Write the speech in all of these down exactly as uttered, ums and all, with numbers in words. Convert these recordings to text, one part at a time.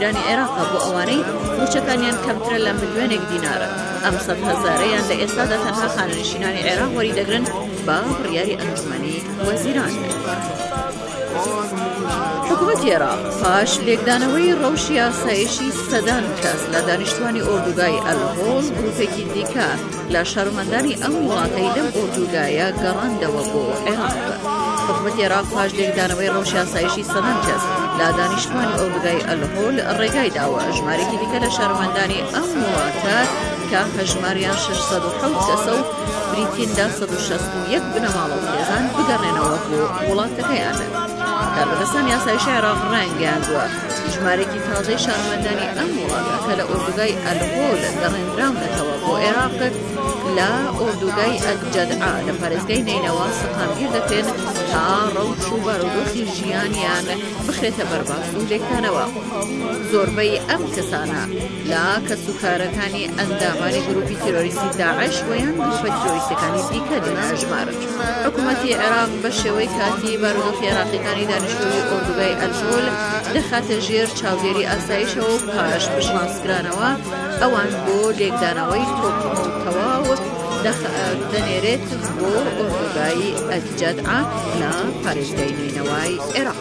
ئیرانی عێراقا بۆ ئەوانەی موچەکانیان کەمترە لە ملیۆنێک دینارە. ئەم سەد هەزارەیان لە ئێستادا تەنها خانەنشینانی عێراق وەریدەگرن بە بڕیاری ئەنجومەنی وەزیران. حکوومەتی عێراق پاش لێکدانەوەی ڕەوشی ئاسایشی سەدان کەس لە دانیشتوانی ئۆردوگای ئەلهۆڵ گروپێکی دیکە لە شەڕمەندانی ئەم وڵاتەی لەم ئۆردوگایە گەڕاندەوە بۆ عێراق. حکوومەتی عێراق پاش لێکدانەوەی ڕەوشی ئاسایشی سەدان کەس لە دانیشتوانی ئۆردوگای ئەلهۆڵ ڕێگای داوە ژمارەیەکی دیکە لە شەڕمەندانی ئەم وڵاتە کە هەژماریان شەشسەد و حەوت کەسە و بریتیندا سەد و شەست و یەک بنەماڵە و خێزان بگەڕێنەوە بۆ وڵاتەکەیان. کاربەدەستانی ئاسایشی عێراق ڕایگەیاندووە ژمارەیەکی تازەی شارمەندانی ئەم وڵاتە کە لە ئۆردوگای ئەلهۆڵ گەڕێنراونەتەوە بۆ عێراق لە ئۆردوگای ئەلجەدعا لە پارێزگای نینەوە سەقامگیر دەکرێن تا ڕەوش و بارودۆخی ژیانیان بخرێتە بەرباز و لێکدانەوە. زۆربەی ئەم کەسانە لە کەسوکارەکانی ئەندامانی گروپی تیرۆریستی داعش و یان گروپە تیرۆریستەکانی دیکە دەژمارن. حکوومەتی عێراق بە شێوەی کاتی بارودۆخی عێراقیەکانی دانیشتووی ئۆردوگای ئەلهۆڵ دەخاتە ژێر چاودێری ئاسایشەوە و پاش بشڵانسکرانەوە ئەوان بۆ لێکدانەوەی تۆپتەواو دەنێرێت بۆ ئۆردوگای ئەلجەدعا لە پارێزگای نینەوەی عێراق.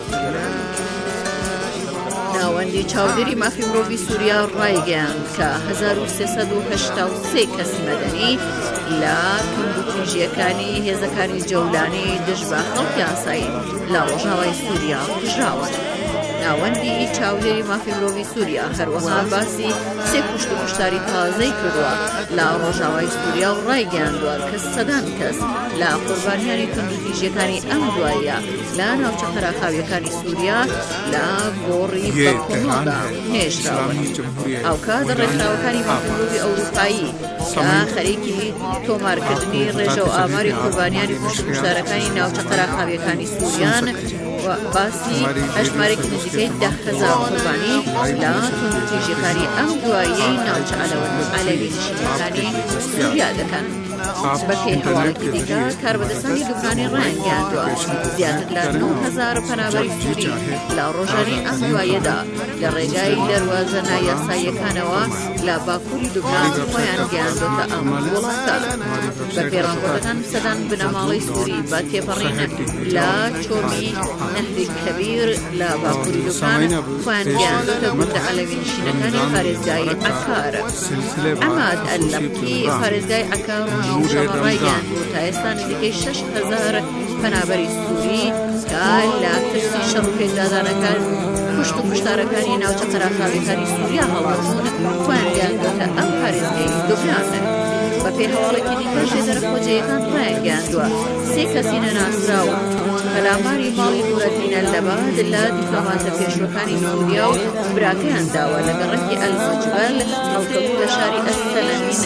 ناوەندی چاودێری مافی مرۆڤی سووریا ڕایگەیاند کە هەزار و سێسەد و هەشتا و سێ کەس مەدەنی لە توندوتیژیەکانی هێزەکانی جەولانی دژ بە خەڵکی ئاسایی لە ڕۆژاوای سووریا کوژراون. ناوەندی چاودێری مافی مرۆڤی سووریا هەروەها باسی سێ کوشت و کوشتاری تازەی کردووە لە ڕۆژاوای سووریا و ڕایگەیاندووە کە سەدان کەس لە قوربانیانی توندوتیژیەکانی ئەم دواییە لە ناوچە خەراخاویەکانی سووریا لە گۆڕی بەکۆنۆدا هێشراون. ئەوکات ڕێکخراوەکانی مافی مرۆڤی ئەوروپایی کە خەریکی تۆمارکردنی ڕێژە و ئاماری قوربانیانی کوشت و کوشتارەکانی ناوچە خەراخاویەکانی سووریان باسی هەژمارێکی نزیکەی ده هەزار قوربانی لە توندوتیژیەکانی ئەم دواییەی ناوچە عەلەوی نشینەکانی سووریا دەکەن. بەپێی هەواڵێکی دیکە کاربەدەستانی لوبنانی ڕایگەیاندووە زیاتر لە نۆ هەزار پەنابەری سووری لە ڕۆژانی ئەم دواییەدا لە ڕێگای دەروازە نایاساییەکانەوە لە باکووری لوبنان خۆیان گەیاندوتە ئەم وڵاتە. بەپێی ڕاپۆرتەکان سەدان بنەماڵەی سووری بە تێپەڕین لە چۆمی نەهری کەبیر لە باکووری لوبنان خۆیان گەیاندوتە گوندە عەلەوی نشینەکانی پارێزگای عەکار. عەماد ئەللەبکی پارێزگای عەکار ڕۆژەوە ڕایگەیاندووە تا ئێستا نزیکەی شەش هەزار پەنابەری سووری کە لە ترسی شەڕ و پێکدادانەکان کوشت و کوشتارەکانی ناوچە خەراخاویەکانی سووریا هەڵاتون خۆیان گەیاندوتە ئەم پارێزگای لوبنان. بەپێی هەواڵێکی دیکە ژێدەرە خۆجەیەکان ڕایگەیاندووە سێ کەسی نەناسراوە پەلاماری ماڵی نورەدینە لەباد لە دیپلۆماتە پێشوەکانی سووریا و براکەیان داوە لە گەڕەکی ئەلمەجبەل هەڵکەوتوو لە شاری ئەستەلەمین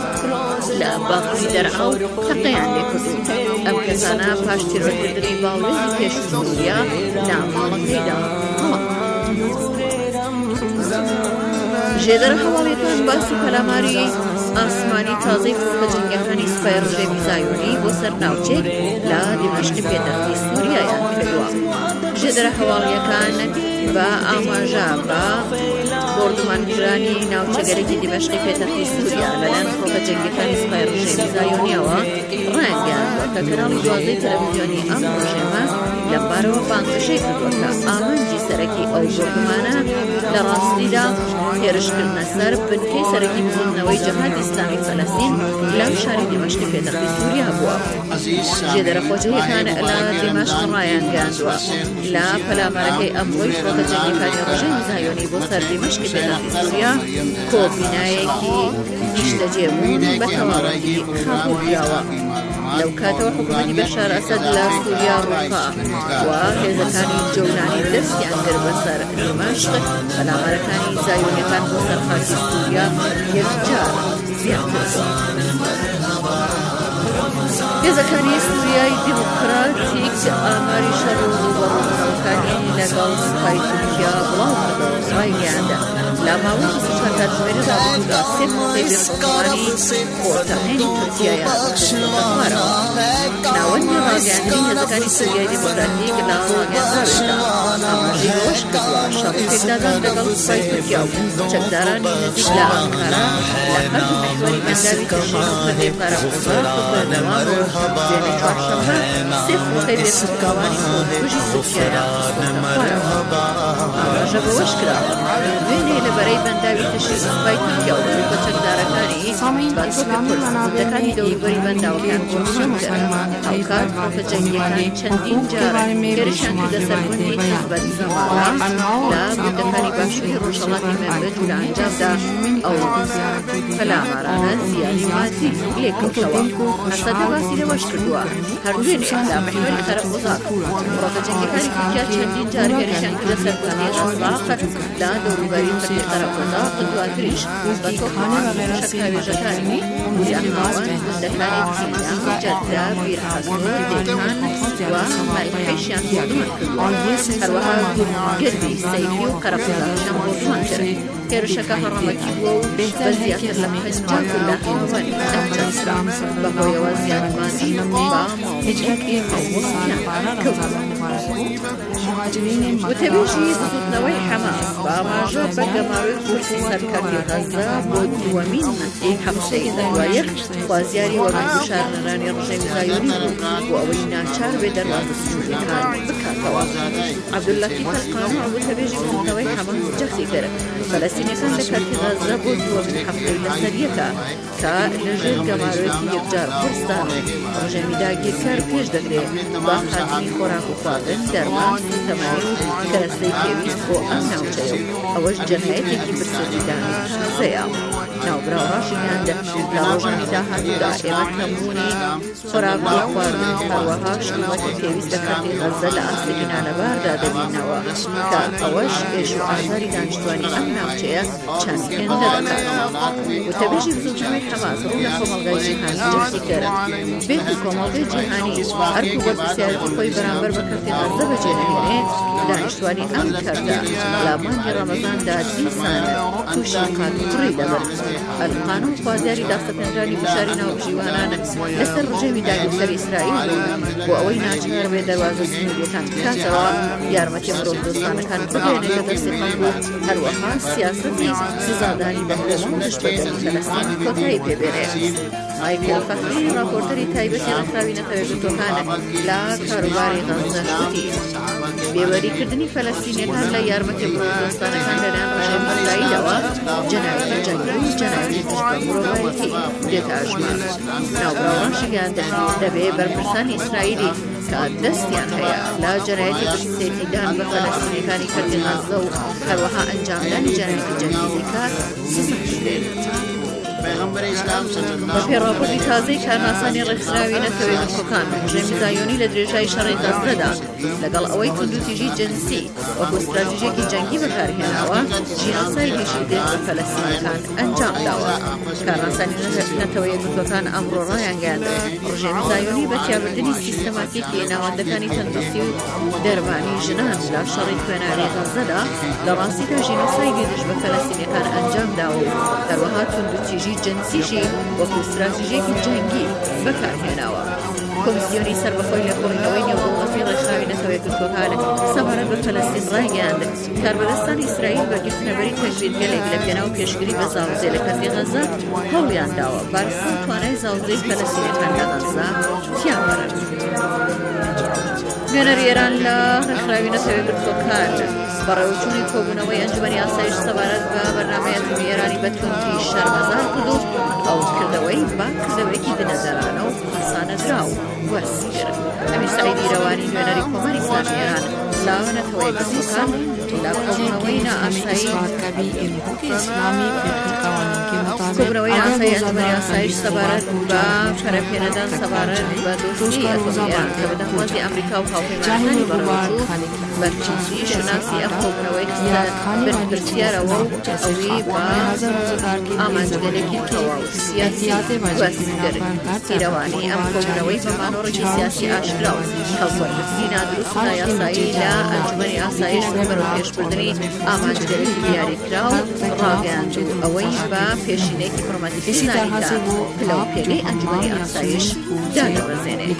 لە باکووری دەرعا و تەقەیان لێکردوو. ئەم کەسانە پاش تیرۆرکردنی باڵێزی پێشوو سووریا لە ماڵەکەیدا هەڵا. ژێدەرە هەواڵیەکان باسی پەلاماری ئاسمانی تازەی فڕۆکە جەنگیەکانی سوپای ڕژێمی زایۆنی بۆ سەر ناوچێک لە دیمەشقی پێتەختی سووریایان کردووە. ژێدەرە هەواڵیەکان بە ئاماژە بە بۆردومانکرانی ناوچەگەرێکی دیمەشقی پێتەختی سووریا لەلایەن فڕۆکە جەنگیەکانی سوپای ڕژێمی زایۆنیەوە ڕایگەیاندووە کە کەناڵی دوازدەی تەلەڤیزیۆنی ئەم ڕۆژێمە لەمبارەوە بانگەشەی کردووە کە ئامانجی سەرەکی ئەو بۆردومانە لە ڕاستیدا هێرشکردنە سەر بنکەی سەرەکی بزوتنەوەی جەهادی ئیسلامی فەلەستین لەم شاری دیمەشقی پێتەختی سووریا بووە. ژێدەرە خۆجەیەکان لە دیمەشق ڕایانگەیاندووە لە پەلامارەکەی ئەمڕۆی فڕۆکە جەنگیەکانی ڕژێمی زایۆنی بۆ سەر دیمەشقی پێتەختی سووریا کۆبینایەکی نیشتەجێبوون بە تەواوەتی خابووکراوە. لەو کاتەوە حکوومەتی بەشار ئەسەد لە سووریا ڕووخا و هێزەکانی جەولانی دەستیان کرد بەسەر دیمەشق پەلامارەکانی زایۆنیەکان بۆ سەر خاکی سووریا یەکجار زیاتر. هێزەکانی سووریای دیموکراتیک ئاماری شەڕ و ڕووبەڕووبەڕەوەکانی لەگەڵ سوپای تورکیا بڵاو کردەوە ڕایگەیاندە لە لا ماوەی سوچان کاتژمێرەدا بوودا سێ فڕۆکەی بێفڕۆکەوانی خۆتەمێنی تورکیایە خوارەوە ناوەندی ڕاگەاندنی هێزەکانی سووریای دموکراتیک لە ڕاگەاندراوێتدا ئاماژەی بەوەش کردووە شەڕێکێکدادان لەگەڵ سوپای تورکیا و چەکدارانی نزیک لە ئەنقەرە لە هەردوو محوەری بەنداوی تەژین و پردەی قەرەقوزا بەردەوام دوێنێ چوارشەممە سێ فڕۆکەی بێفڕۆکەوانی خۆکوژی تورکیایە خوارەوە ئاماژە بەوەش کراوە دوێنێ لەبەرەی بەنداوی تەشی سوپای تورکیا و بە چەکدارەکانی باتۆکە کوردەکانی دەوروبەری بەنداوەکان بۆشن کرد ئەو کات فڕۆکە جەنگیەکان چەندین جارە هێرشیان کردە سەربوونی حیزبەت زەمارە لە بودەکانی باشووری ڕۆژهەڵاتی مەملەت و لە ئەنجامدا ئەو پەلامارانە زیانی مادی لێکەوتەوە هەسەدە باسی لەوەش کردووە هەردوێنێ لە محوەری قەرەقوزا فڕۆکە جەنگیەکانی تورکیا چەندین جار هێرشیان کردە سەربوونی عێراق لە دەوروبەری پردەی قەرەقوزا دواتریش بە تۆپخانە شەکاوێژەکانی یان ناوەند بودەکانی کینیا جەددا بیرهەزۆر دێکان و مایحیشیان بۆدوان کردووە هەروەها گردی سەیفی و قەرەقوزاکیشیان بۆدوان کرد هێرشەکە هەڕەمەتی بووە و بە زیاتر لە پەنجا کولاهاوان ئەنجامدرا بەهۆیەوە زیانی مادی بە ماوەیەکی هەڵوەستیان کەوت وتەبێژی سوودنەوەی حەماس بە ئاماژە بە گەماوەی کورسی سەرکەوتی غەزە بۆ دووەمین هەفتەی دەوایەک خوازیاری وەرگشارنەرانی ڕژێمی زایۆنی بوو بۆ ئەوەی ناچار بێ دەروازە سوودەکان بکاتەوە عەبدولەتیف ئەلقانع وتەبێژی سوودنەوەی حەماس جەختی کرد فەلەستینیەکان لە کاتی غەزە بۆ دووەمین هەفتەی لەسەریەکە کە لەژێر گەماوەیەکی یەکجار کوردستان و ڕژێمی داگیرکار پێش دەکرێت با خاتمی خۆراک و خواردن دەرمان تەمەنی و کەرەستەی پێویست بۆ ئەم ناوچەیە و ئەوەش جەنایەتێکی برسێتیدانی تازەیە ناوبراو ڕاشیان لە ڕۆژانی داهاتوودا ئێمە کەمبوونی خۆراک و خواردن هەروەها شکڵەتی پێویست لە کاتی غەزە لە ئاستی نانەباردا دەبینەوە کە ئەوەش ئێش و ئازاری دانیشتوانی ئەم ناوچەیە چەند هێندە دەکات وتەبێژی بزوتنەوەی حەماس ڕوو لە کۆمەڵگای جیهانی جەختی کرد بێت و کۆمەڵگەی جیهانی هەرکوو بە پرسیارەتی خۆی بەرامبەر بە کاتی غەزە بەجێنەهێنێت دانیشتوانی ئەم کەردە لە مانگی ڕەمەزاندا دیسان تووشی قاتوڕی دەبن ئەلقانع خوازیاری داستەپێنرانی فشاری ناوبژیوانان لەسەر ڕژێمی داگیرکەری ئیسرائیل بوو بۆ ئەوەی ناچار بێ دەروازە سنووریەکان بکاتەوە یارمەتی مرۆڤدۆستانەکان بگەێنێتە دەستی خەڵک و هەروەها سیاسەتی سزادانی بە هەموو دەشتبەکانی فەلەستین کۆتایی پێبێنێت مایکل فەخری راپۆرتەری تایبەتی ڕێکخراوی نەتەوەیەکگرتووەکان لە کاروباری غەزە شتی بێوەریکردنی فەلەستینیەکان لە یارمەتی مرۆڤدۆستانەکان لەلایەن ڕژێمی ئیسرائیلەوە جەنایەتی جەنگی و جەنایەتی پشت بە مرۆڤایەتی دێتە ئەژمار ناوبراوڕاشیان دەبێ بەرپرسانی ئیسرائیلی کە دەستیان هەیە لە جەنایەتی پشتسێتیدان بە فەلەستینیەکانی کەردی غەزە و هەروەها ئەنجامدانی جەنایەتی جەنگی دیکار سزا بدرێت بە پێڕاپۆرتی تازەی کارناسانی ڕێکخراوی نەتەوەیەکگرتووەکان ڕژێمی زایۆنی لە درێژای شەڕی غەزەدا لەگەڵ ئەوەی توندوتیژی جنسی وەکو استراتیژیەکی جەنگی بەکارهێناوە ژینۆسایدێکی دێت بە فەلەستینیەکان ئەنجام داوە کارناسانی نەتەوەیەکگرتووەکان ئەمڕۆ ڕایانگەیاندوە ڕژێمی زایۆنی بە تیابردنی سیستەماتیکی ناوەندەکانی تەندروستی و دەرمانی ژنان لە شەڕی کوێناوی غەزەدا لە ڕاستیدا ژینۆسایدی دژ بە فەلەستینیەکان ئەنجام داوە و هەروەها توندوتیژی جنسیشی وەکو استراتیژیەکی جەنگی بەکارهێناوە کۆمیسیۆنی سەربەخۆی لە کۆڕینەوەی نێودەوڵەتی ڕێکخراوی نەتەوەیەکگرتووەکان سەبارەت بە فەلەستین ڕایگەیاند کاربەدەستانی ئیسرائیل بەگرتنەبەری پێشبینگەلێک لە پێناو پێشگیری بە زاوزێ لە کەرتی غەزە هەوڵیان داوە بارستان توانای زاوزەی فەلەستینیەکان لە غەزە تیان بەرن نوێنەری ئێران لە ڕێکخراوی نەتەوەیەکگرتووەکان بەڕێوەچوونی کۆبوونەوەی ئەنجومەنی ئاسایش سەبارەت بە بەرنامەی ئەتۆمی ئێرانی بە توندی شەرمەزار کرد و ئەو کردەوەی با کردەوەیکی بنەدەرانە و حەسانەدراو وەرسی کرد ئەمیر سەعیدی ڕەوانی نوێنەری کۆماری ئیسلامی ئێران لە نەتەوەیەکگرتووەکان لە کۆبوونەوەی نائاسایی کۆبنەوەی یاسای ئەنجومەنی ئاسایش سەبارەت بە شەرەپێنەدان سەبارەت بە دۆستی ئەتۆمی ئێران کە بەدەموازی ئەمریکا و هاوپەیمانەکانی بەڕێوەبردوو بەرچاوی شناسی ئەم کۆبنەوەی بەرپرسیارەوە و ئەوەی بە ئامانجگەرێکی تەواو سیاسی گواستیگەرن سیرەوانی ئەم کۆبنەوەی بە مانۆڕێکی سیاسی ئاشکراوە هەڵسەرگرتنی نادروست تا یاسایی لە ئەنجومەنی ئاسایش و بەرەو پێشبردننی ئامانجگەرێکی دیاریکرا و ڕاگەیاند و ئەوەی بە پێشینەیەکی پڕمەتیکی زانیکە پلەپێلەی ئەنجومەنی ئاسایش دادەبەزێنێت.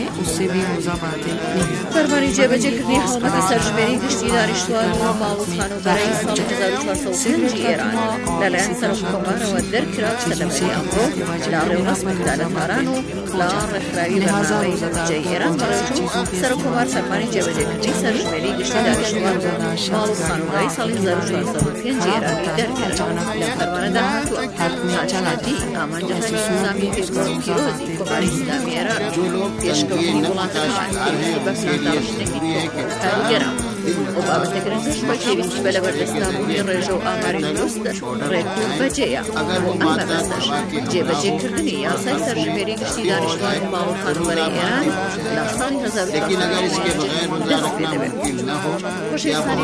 فەرمانی جێبەجێکردنی حکوومەتی سەرژمێری گشتی دانیشتوان و ماڵ و خانوبەرەی ساڵی هەزار و چوارسەد و پێنج ئێران لەلایەن سەرۆککۆمارەوە دەرکرا کە لە بەری ئەمڕۆ لە ڕێوەڕەسمی دادەتاران و لە ڕێکخراوی بەرنامەی بودجەی ئێران بەڕێوەبردوو سەرۆککۆمار فەرمانی جێبەجێکردنی سەرژمێری گشتی دانیشتوان و ماڵ و خانوبەرەی ساڵی هەزار و چوارسەد و پێنج ئێرانی دەرکرا. لە فەرمانەدا هاتووە تاجەڵاتی ئامانجەکانی نظامی پێشبڕکێی پیرۆزی کۆماری ئیسلامی ئێران پێشکەوتنی وڵاتەکان بە پلانداڕشتێکی کاریگەرە و بابەتەکردنش بە پێویستی بە لەبەردەستدانبوونی ڕێژە و ئاماری دروست ڕێک و بەجێیە و ئەم مەبەستەش جێبەجێکردنی یاسای سەرژمێری گشتی دانیشتوان و ماڵ و خانوبەرەی ئێران لە ساڵی هەزار و چوارسەد و پێنج دەست پێ دەبێت. خۆشەویستانی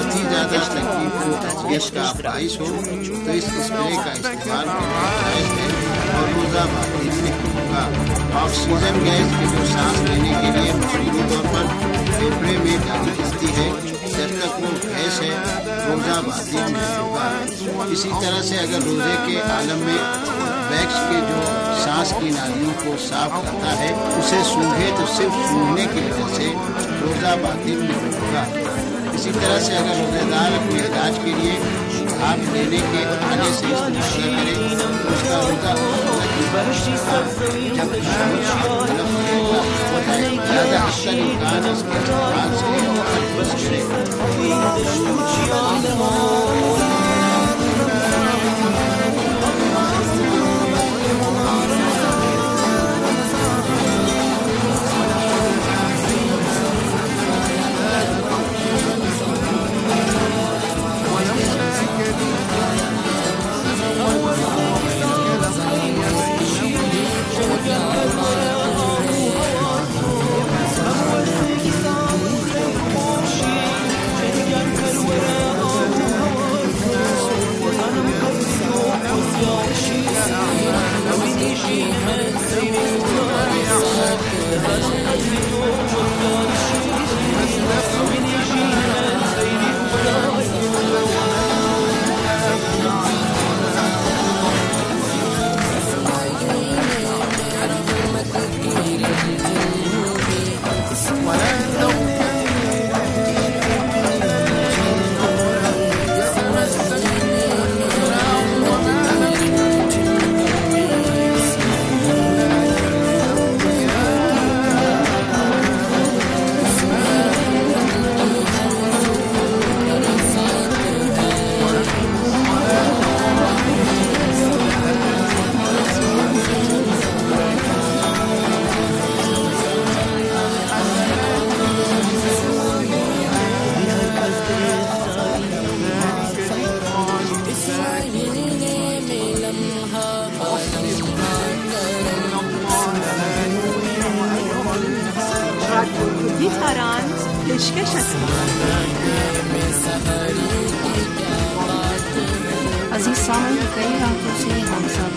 تو اس اسپرے کا استعمال کرنا جائز ہے اور روزہ باطل نہیں ہوگا. آکسیجن گیس کے جو سانس لینے کے لیے مشینی طور پر پھیپھڑے میں ڈالی جاتی ہے جب تک وہ گیس ہے روزہ باطل نہیں ہوگا. اسی طرح سے اگر روزے کے عالم میں ویکس کے جو سانس کی نالیوں کو صاف کرتا ہے اسے سونگھے تو صرف سونگھنے کی وجہ سے روزہ باطل نہیں ہوگا. اسی طرح سے اگر روزے دار اپنے علاج کے لیے آپ لینے کے آنے سے استفادہ کرے اس کا روزہ زیادہ اکثر امکان اس کے استعمال سے بچ کرے. عزیز سامعین کئی راتوں سے ہم سب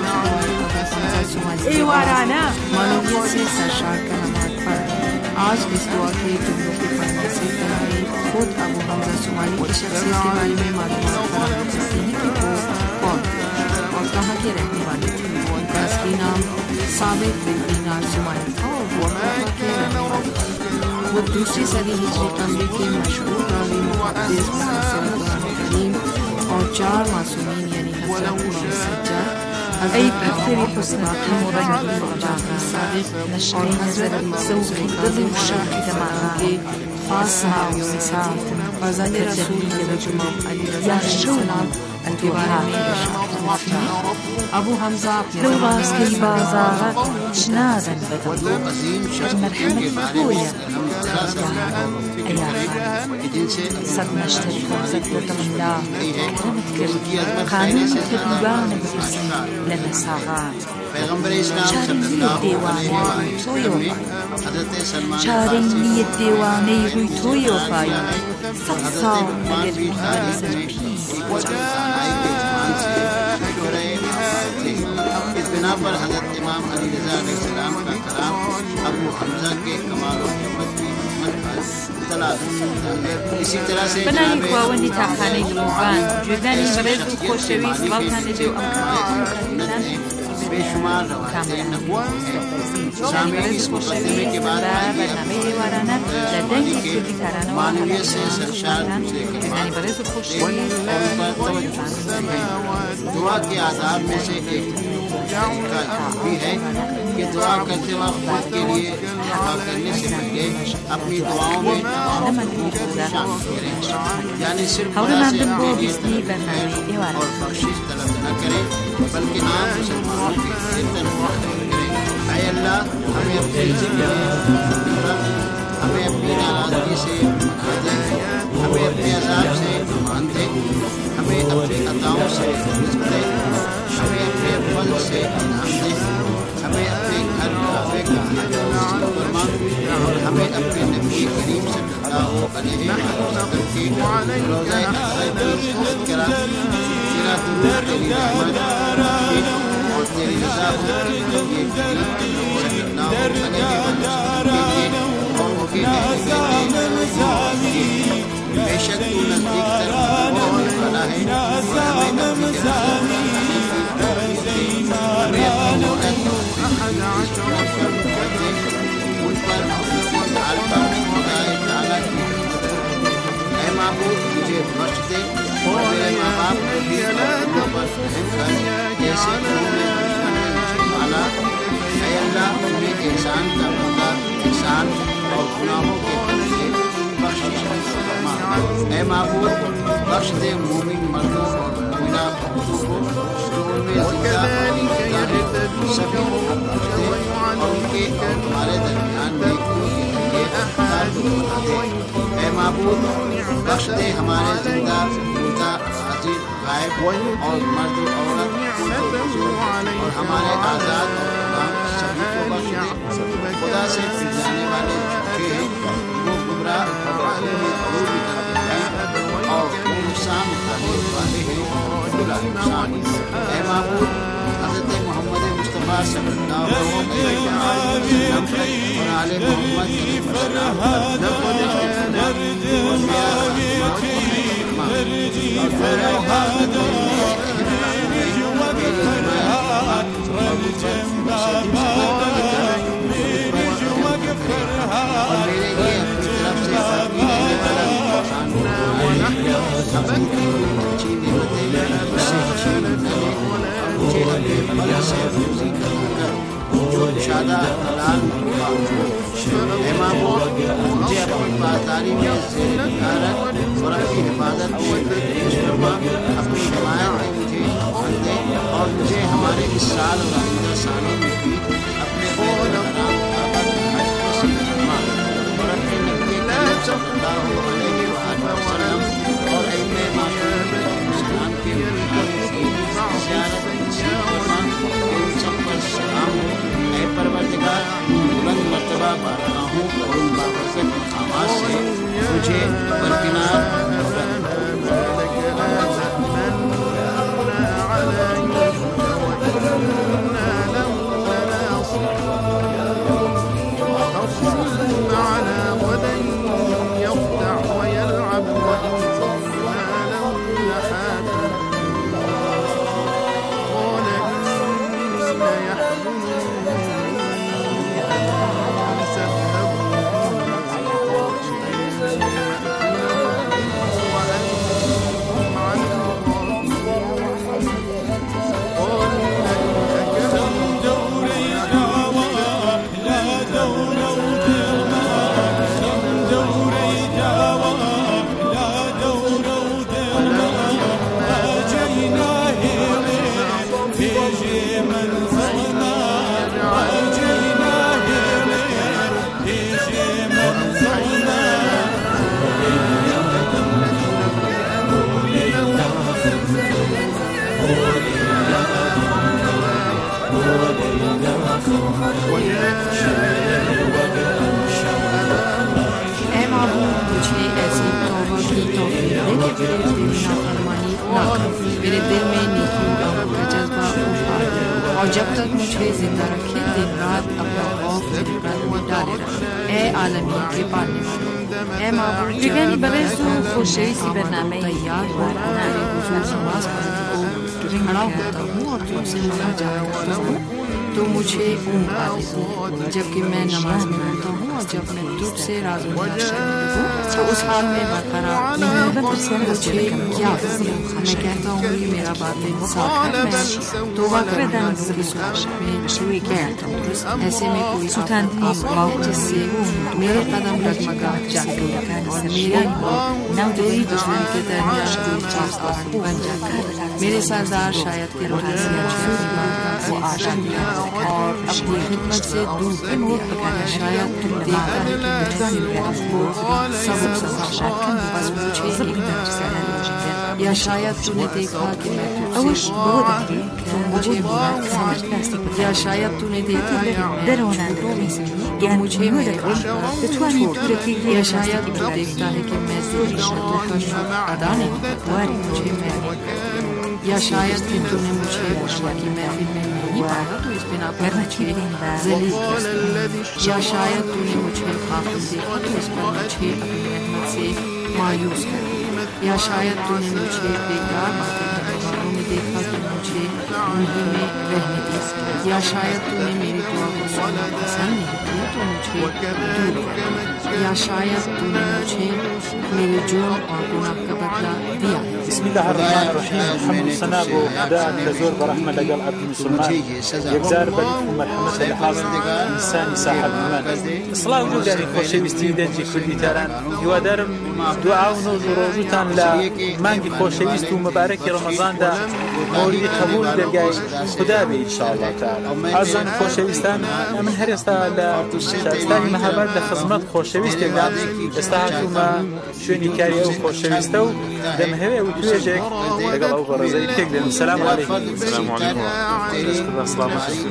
معلومیت سے سرشار کا نماز پڑھ آج اس دعا کے جملوں کے پڑھنے سے تمہاری خود ابو حمزہ صومالی کی شخصیت کے بارے میں معلومات فراہم ہو سکتی ہیں کہ وہ کون تھے اور کہاں کے رہنے والے تھے. وہ ان کا اصلی نام ثابت بن دینار صومالی تھا اور وہ مکہ کے رہنے والے تھے. وہ دوسری صدی ہجری قمری کے مشہور راوی محدث مفسر قرآن کریم اور چار معصومین یعنی حضرت امام سجاد أي أكثر حسنا مرجل جعفر الصادق اور حضرت مسعود الكاظم الشاهد معه خاصة ومساعد فرزند رسول حضرت امام علی رضا علیه السلام کے بارے میں ارشاد فرمایا ابو حمزہ اپنے لو زمانے باز میں کی بازار شنازن وہ بدل عظیم شخص مرحمت کے بارے میں خویا ہم ذرا سا فکر کریں کہ جن سے صد نشتری فرزت لطمنا کرمت کہ ان کی کرد عظمت قانون پہلے سے كدوان زیادہ بس آشکار ہے۔ لنا ساغان پیغمبر اسلام صلی چارینی اللہ علیہ دیوانه وسلم توی میں وفای حضرت سلمان چارینی دیوانه روی توی وفای حضرت صد سال لقمان اگر بھی تاریخ محادثت میں پیش ایک دانائی کے اعتماد سے شہرہ آباد تھے۔ اس بنا پر حضرت امام علی رضا علیہ السلام کا کلام ابو حمزہ کے کمال و حکمت کی عظمت پر دلالت کرتا ہے۔ اسی طرح سے بنانی جناب خواهندی تاخانه گروهان جویدانی ایسی برز و شخصیت خوشوی کے سبال معنی کنه کے جو سنت نے بے شمار روایتیں نقل کی ہیں۔ سامعین اس مقدمے کے بعد آئیے برنامه ایوارانه در دنگی کردی ترانه و معنویت سے سرشار دوسرے بنانی کلمات برز و خوشوی اور پر توجہ کرتے ہیں۔ دعا کے آداب میں سے ایک طریقہ یہ بھی ہے کہ دعا کرتے وقت خود کے لیے دعا کرنے سے پہلے اپنی دعاؤں میں تمام حقوق کو شامل کریں، یعنی صرف حول خدا سے مردم اپنے با لیے بیسنی برنامه خیر ایوارانه اور بخشش طلب نہ کریں بلکہ عام مسلمانوں کے لیے تنخواہ طلب کریں۔ اے اللہ ہمیں اپنے ذکر ہمیں اپنی ناراضگی سے بچا دے، ہمیں اپنے عذاب سے امان دے، ہمیں اپنی عطاؤں سے رزق دے، ہمیں اپنے فضل سے انعام دے، ہمیں اپنے گھر کعبے کا حج نصیب فرما اور ہمیں اپنے نبی کریم صلی اللہ علیہ وسلم کی روضہ اطہر کی زیارت کرا، تیرا درود تیری رحمت اور تیری رضا ہو کہ نبی کریم صلی اللہ علیہ وسلم کے لیے اور ان کے اہل بیت بے شک تو نزدیک تر پہنچنے والا ہے اور ہمیں اپنی جنت ہمیں اپنی نعمت ان پر اپنی حال پر خدائے تعالیٰ کی اے معبود مجھے بخش دے اور میرے ماں باپ کو بھی ان پر رحم کر جیسے انہوں نے بچپن میں مجھے پالا۔ اے اللہ انہیں احسان کا موقع احسان اور گناہوں کے بدلے بخشش فرما۔ اے معبود بخش دے مومن مردوں اور مومنہ عورتوں کو جو ان میں زندہ اور مردہ ہیں، سبھی کو بخش دے اور ان کے اور ہمارے درمیان نیکیوں کے ذریعے تعلق بنا دے۔ اے معبود بخش دے ہمارے زندہ مردہ حاضر غائب اور مرد و عورت اور ہمارے آزاد اور غلام سبھی کو بخش دے۔ خدا سے پھر جانے والے جھوٹے ہیں، وہ گمراہ اور غرور کی طرف ہیں اور وہ نقصان اٹھانے والے ہیں، بلا نقصان۔ اے معبود حضرت محمد مصطفیٰ صلی اللہ علیہ وسلم اور آل محمد علیہ السلام پر نہ اور میرا خاتمہ اور میرا حضرت اور میرے لیے اپنی طرف سے باقی رہنے والا نقصان اچھی نعمتیں اس سے چھین نہ لے اور مجھے اپنے فضل سے روزی کرا کر جو شادہ حلال مقبول ہو۔ اے معبود مجھے اپنی پاسداری میں زیر نگاہ رکھ اور اپنی حفاظت میں محفوظ فرما، اپنی حمایت میں مجھے حفاظت دے اور مجھے ہمارے اس سال اور آئندہ سالوں میں بھی اپنے بیت الحرام کعبہ کے حج کو نصیب فرما اور اپنے نبی کریم صلی اللہ علیہ وآلہ وسلم اور ائمہ معصومین علیہ السلام کے مقام کی زیارت نصیب فرما کہ ان سب پر سلام ہو۔ اے پروردگار بلند مرتبہ بارگاہوں اور ان بابرکت مقامات سے مجھے برکنار اے معبود مجھے ایسی توبہ کی توفیق دے کہ میرے دل نافرمانی نہ کرے، میرے دل میں نیکی و عمل کا جذبہ ابھار دے، اور جب تک مجھے زندہ رکھے دن رات اپنا خوف میرے قلب میں ڈالے رکھے۔ اے عالمین کے پالنے والے، اے معبود جگانی بغیر تو خوشویستی برنامه تیار ہو اور میرے حضور نماز پڑھنے کو کھڑا ہوتا ہوں اور تم سے مناجات کرتا ہوں تو مجھے اونگ آنے دو، جبکہ میں نماز میں ہوتا ہوں اور جب میں تجھ سے راز و نیاز کرنے لگوں تو اس حال میں برقرار مجھے کیا کرنا؟ میں کہتا ہوں یہ میرا باطن صاف ہے، میں توبہ کرنے والوں کی سلاش میں کہتا ہوں، ایسے میں کوئی آفت آ سکتی ہے جس سے میرے قدم ڈگمگا جاتے ہیں اور میرے تیری دشمن کے درمیان کوئی چیز آہن بن جاتا ہے۔ میرے سردار شاید کہ روحانیت سے آشان دیا اور اپنی خدمت سے دور کر دیا، یا شاید تم دیکھتا ہے کہ مجھے آپ کو سبق سزا بس مجھے ایک درج سے ہے، یا شاید تو نے دیکھا کہ میں تجھ سے بہت اکری تو مجھے بہت سمجھتا، یا شاید تو نے دیکھا کہ میں رونے سے تو مجھے میرے عشق چھوڑ دیا، یا شاید تو دیکھتا ہے کہ میں تیری شرطوں کا شکر ادا نہیں کرتا اور مجھے محروم کر دیا، یا شاید کہ تو نے مجھے عشق کی محفل میں نہیں پایا تو اس بنا پر مجھے ذلیل کر دیا، یا شاید تو نے مجھے غافل دیکھا تو اس پر مجھے اپنی رحمت سے مایوس کر دیا، یا شاید تو نے مجھے بیکار باتیں کرنے والوں میں دیکھا تو مجھے انہیں میں رہنے دیا، یا شاید تو نے میری دعا کو سننا پسند نہیں کیا تو مجھے دور کر دیا، یا شاید تو نے مجھے میرے جرم اور گناہ کا بدلہ دیا۔ بسم الله الرحمن الرحيم. الحمد سناب و خداء لزور برحمة لقل عبد مسلمان يقدر بلكم مرحمة لحاصل إنسان صاحب إيمان. الصلاة وجود يعني خوشي بستيدان جي كل تاران يوادر دعاء ونوزر وجوتان لا مانجي خوشي بستو مبارك رمضان دا مولي قبول درقاي خدا بي إن شاء الله تعالى. أزان خوشي بستان من هرستا لشاستاني مهابات لخزمات خوشي بستان استاعتو ما شوني كاري أو خوشي بستو دم هوا وتوجك لقل أو برزي تقدم. السلام عليكم. السلام عليكم السلام عليكم.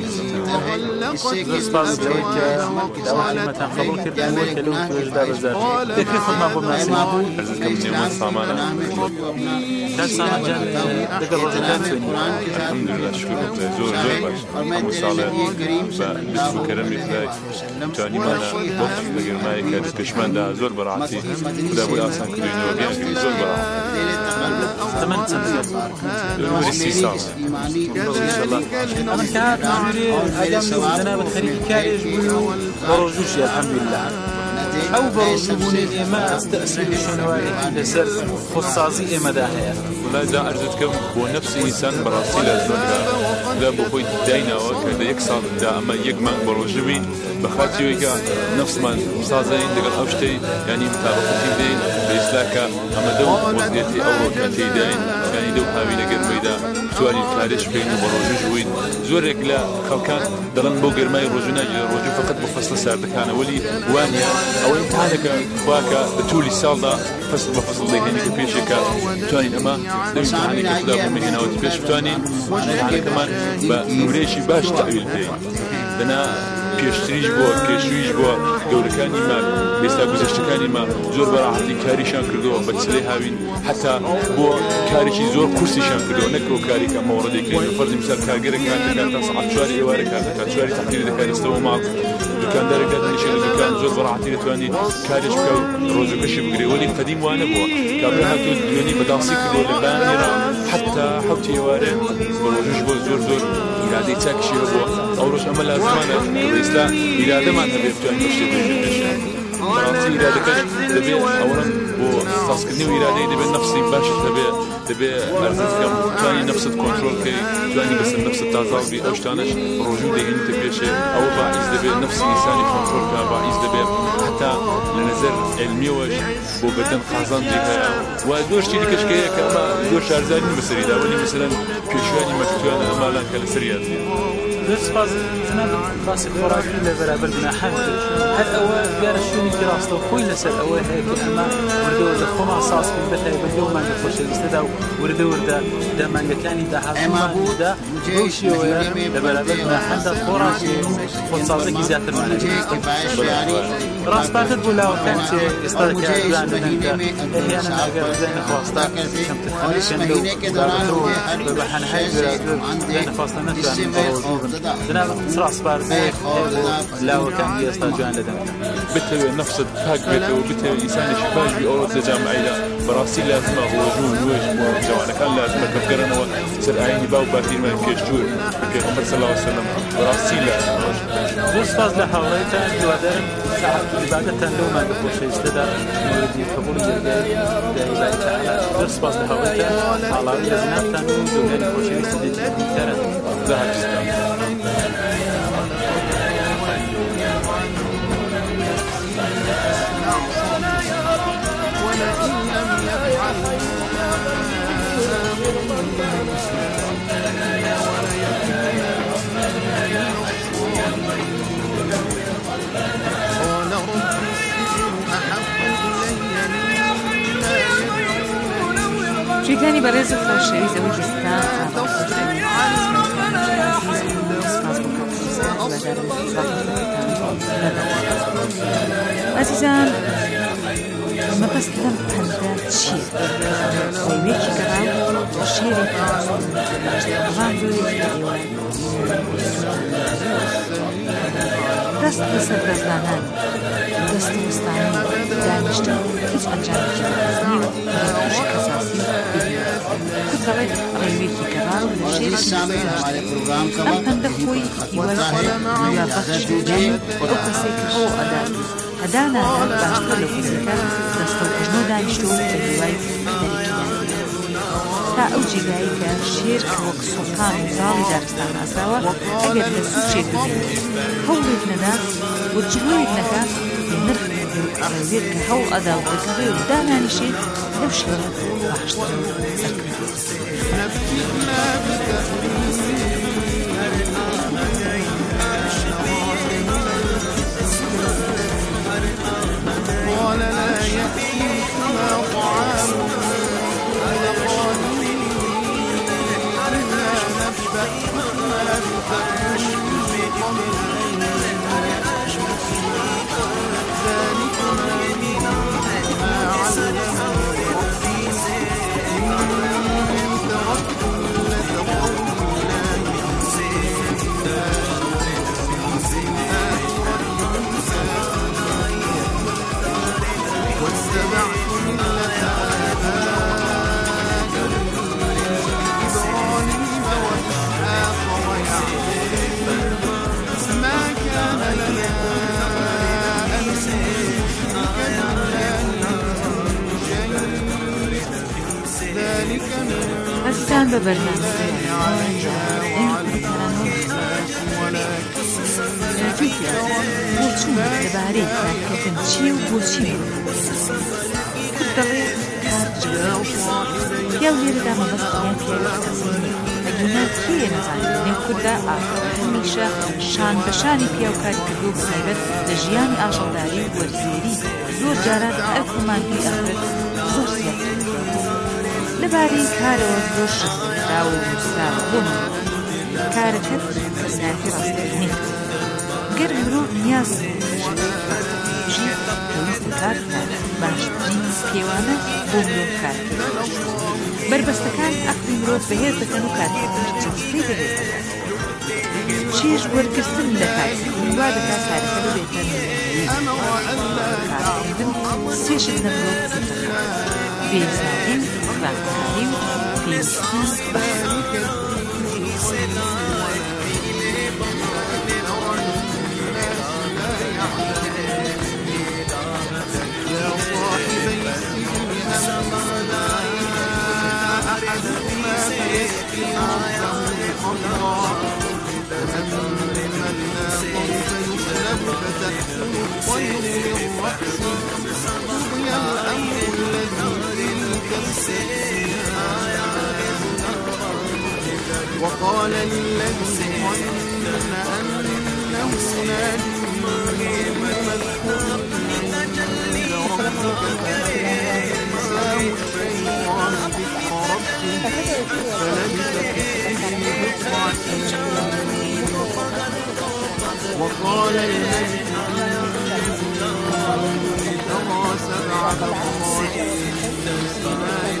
سپاس جوید که دواحی متن قبول کردن و کلو توجه دار بزار تکلیف خود ما قبل ناسیم عزتكم نعمة سامانا دار سامان جان دقل رجلان توني الحمد لله شكرا زور زور باش حمو صالح بسو كرمي خداي تاني مانا وقت لقر ماي كادس كشمان دا زور براعتي خدا بوي آسان كدوين وبيان كدوين زور براعتي تمن سنة نوري السيسان إن شاء الله أنا كانت نوري أدم جناب الخليل كارج بروجوش الحمد لله أو بروجوبوني إما أستأسل شنواري لسر خصاصي إما داهية ولا إذا أرجتكم ونفس إنسان براسي لازمنا لا بخوي داينا وكذا يكسر دا أما يجمع بروجوبين بخاتي ويكا نفس من صازين دقل أوشتي يعني متابقتي دين بإسلاكا أما دو وزنيتي أو روكاتي دين يعني دو هاوين أقر ميدا سؤالي تاريش بين وبروجوج وين زورك لا خلقان دلن بو قرماي روجونا روجو فقط بفصل ساردكانا ولي وانيا أو امتحانك خواكا بتولي السالدا فصل بفصل دي هنيك بيشيكا توانين أما دو امتحانك خدا بمهنا وتبيش بتوانين امتحانك كمان بنوريشي باش تأويل بين دنا پێشتریش بووە پێشویش بووە گەورەکانی ما بێستا گوزەشتەکانی ما زۆر بەڕاحەتی کاریشان کردەوە بە چلەی هاوین حتا بۆ کارێکی زۆر کورسیشان کردەوە نەکەوە کارێکە مەوڕەدێکەوە فەرزی مثال کارگەرەکان دەکات تا سەعات چواری ئێوارە کار دەکات چواری تەحقیر دەکات ئێستەوە ماڵ دوکاندارێکات دەنیشێت لە دوکان زۆر بەڕاحەتی دەتوانێت کارێش بکە و ڕۆژەکەشی بگرێ وەلی قەدیم وانە بووە کابرا هاتووە دوێنێ بەداسی کردەوە لە بانێرا حتا حەوتی ئێوارە بە ڕۆژش بۆ زۆر زۆر ئیرادەی چاکشی هەبووە ئەو ڕۆژ ئەمە لازمانە ئێستا ئیرادەمان هەبێ بتوانین بەشتێک بێژێ بەڕاستی ئیرادەکەش دەبێت ئەوڵەن بۆ سازکردنی و ئیرادەی دەبێت نەفسی باش دەبێت دەبێت ئەرزەکەم توانی نەفست کۆنترۆڵکەی توانی بەسەر نەفست تازاڵبی ئەو شتانەش ڕۆژوو دەهێنیتە پێشێ ئەوە باعیس دەبێت نەفسی ئینسانی کۆنترۆڵکە باعیس دەبێت حتا لە نەزەر علمیەوەش بۆ بەدەن قازاندی هەیە و دۆشتی دیکەشکەیە کە ئەمە زۆر شارزانی بەسەریدا وەلی مەسەلەن پێشوانی مەکتویانە ئەمالان کە لەسەریات دەستپاس تنابێت باسی خۆراکی لە بەرابەر بناحەن هەر ئەوە دیارە شوێنێکی ڕاستە و خۆی لەسەر ئەوە هەیە کە ئەمە وردە وردە خۆمان سازکردن بەتای بەدە و مانگە خۆشەویستەدا و وردە وردە دەمانگەکانی داهاتووماندا بەو شێوەیە لە بەرابەر بناحەندا خۆڕاکی خۆسازێکی زیاترمانە ڕاستپاتت بۆ لاوەکان چێ ئێستا دەکەیان دەدەن کە هێیانە ئەگەر بزای نەخواستا کەمترخانەکەن و بە بەحەنەهای زۆرادور بزای نەخواستە نەتوانین بەڕۆژوو بن جناب سڕاستپاردەیە لاوەکان ئێستا جوان لەدەن بتەوێت نەفست پاک بێتەوە بتەوێت ئینسانێکی باش بی ئەوە لە جامعەیدا بەڕاستی لازمە ڕۆژوو نوێژ بۆ جوانەکان لازمە کە بگەڕنەوە سەر ئاینی باو باپیرمان پێشچوور پێغەمبەر صلی الله علیه وسلم بەڕاستی لازمە زۆر سپاس لە هاوڕێتان هیوادارم ساعەتی عیبادەتتان لەو مانگە خۆشەویستەدا موردی قبوڵی جێگای دایبانی تەعالا زۆر سپاس لە هاوڕێتان هاڵاوی لە زنابتان و دۆگەری خۆشەویستی دێتی کارەت زاهرستان شوێکانی بەڕێز و خۆشەویست ئەوەی ئێستا عزیزان مەبەستم پەندە چییە؟ وەیوێکی گەڕاو شێرێکی ڕان زۆرێکی ئێوە دەست بەسەر دەستدانان دەست وەستانی دانیشتە هیچ ئەنجامێکی بەرزنی و تووشی کەساسی کتەڵێت ڕێوێکی گەڕاو لە شێرێکی ئەم پەندە خۆی هیوای یا بەخشی ئەو کەسێک کە هەوڵ ئەدات هەدانادان باشتر لە کوزەکە دەستە و کژنۆ دانیشتۆ بە هیوای دەرێکیدان تا ئەو جێگایی کە شێر کە وەک سوڵتان و زاڵی دارستان ئاساوە ئەگەر لە سوچێک ببێت هەوڵێک نەدا بۆ جلۆیەک نەکات نرخ ڕێوێت کە هەوڵ ئەدا و دەکەوێ و دانانیشێت لەو شێرە باشتر قال لا يأتيكما طعام إلا قالوا إلا نبأتكما بتأويله قبل أن ذلكما مما علمني ربي إني تركت ملة قوم لا يؤمنون واتبعت ملة آبائي إبراهيم وإسحاق ويعقوب ما كان لنا أن نشرك بالله من شيء ذلك من عزیزان بە بەرنامەکەی بۆ چوون لەبارەی کارکردن چییە و بۆچی دەڵێ کار یا و لێرەدا مەبەستیان پیاوی ئەگەنا کێیە نەزانێت نێو کوردا ئاخر هەمیشە شان بەشانی پیا و کارکردو بەتایبەت لە ژیانی ئاژەڵداری و وەرزێری زۆر جاران ئەرکوماندوی ئەخرێت زۆر زیاتر لەبارەی کارەوە زۆر شەسەردا و نووسرا بۆ کارەکەت کەسایەتی ڕاستەقینێت گەر مرۆڤ نیاز ژی پێویستە کار باشترین پێوانە بۆ مرۆڤ کارکردن بربەستەکان عەقلی مرۆڤ بەهێز دەکەن و کارکردنی جنسی بەهێز دەکەن چێژ وەرگرتن لە کارکردن وا دەکات کارەکە ببێتە کارکردن سێشت لە مرۆڤ دەکات بێزاری و خوانکاری و پێویستی الطير من رأسه قضي الأمر الذي تستفيان وقال الذي ظن أنه ناج منه اذكرني عند ربك فأنساه الشيطان ذكر ربه فلبث في السجن بضع سنين وقال الملك إني أرى سبع بقرات سمان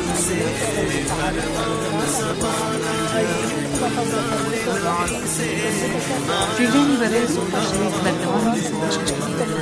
جویلانی برای سوخاشوی بردوان سوخاشکشتنی در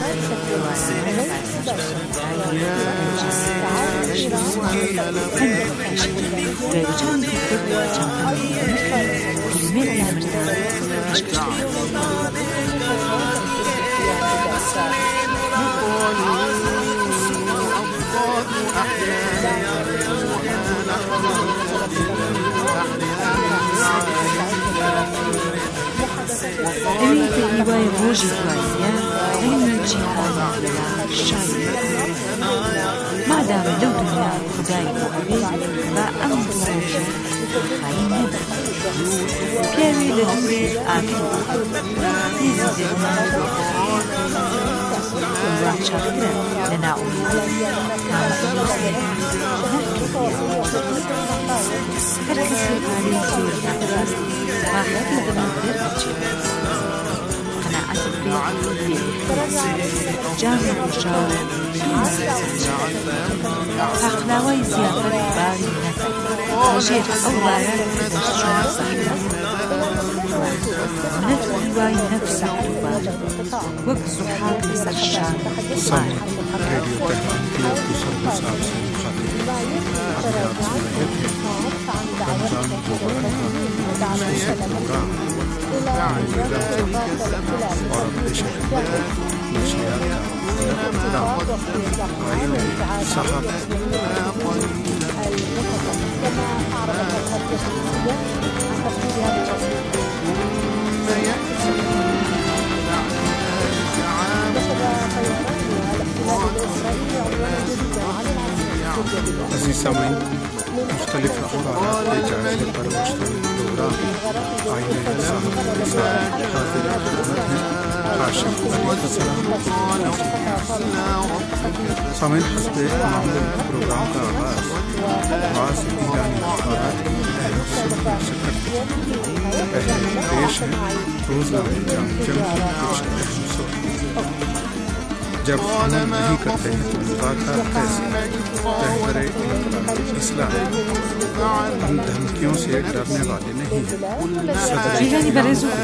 أمي تقريباً روجي كويسة أين الجهاد ولا شايف ما دام لو دنيا خداي وأبي فأم روجي خاين هذا كامي لدوري آكل تيزي زمان الله شاكرا لنا أولي كان سيوسي هركسي علي سوريا فأخذ زمان غير أجيب أنا أسفي جامع وشاور فأخلاوي زيافة باري نفع وجير أولا تشعر صحيح منت رواي نفس عدوبار وقت صحاب لسر الشام سامع راديو تهران की दूसरा साल से मुखातिब अब आप सुन रहे थे रमजान मुबारक का खासूसी प्रोग्राम और अपने शहर में नशियात का प्रोग्राम आइए साहब عزیز سامعین مختلف اخبارات کے جائزے پر مشتمل پروگرام آئینہ صاحب کے ساتھ حاضر خدمت ہیں ہاشم علی حسن. سامعین حسب معمول پروگرام کا آغاز بعض ایرانی اخبارات کی اہم سرخیوں سے کرتے ہیں. پہلے پیش ہے روزنامہ جام جنگ کی کچھ اہم سرخیاں. جب عمل نہیں کرتے ہیں تو مذاکرات کیسے؟ رہبر انقلاب اسلام ان دھمکیوں سے ڈرنے والے نہیں ہیں. صدر ایران کا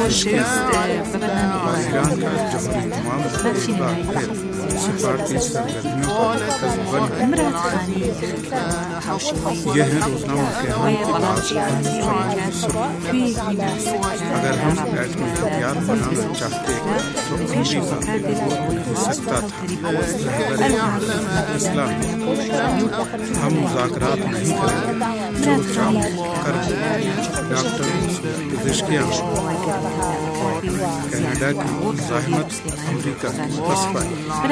جمہوری امام ایک بار پھر سفارتی سرگرمیوں پر مرتکز بن گئے. یہ ہے روزنامہ کے ہم کے بعض اہم خبروں کی سرخیاں. اگر ہم ایٹمی ہتھیار بنانا چاہتے تو امریکہ ہو سکتا تھا. اسلام ہم مذاکرات نہیں کریں گے، جو چاہو کر دیں. ڈاکٹر پزشکیاں اور کینیڈا کی مزاحمت امریکہ کی پسپائی.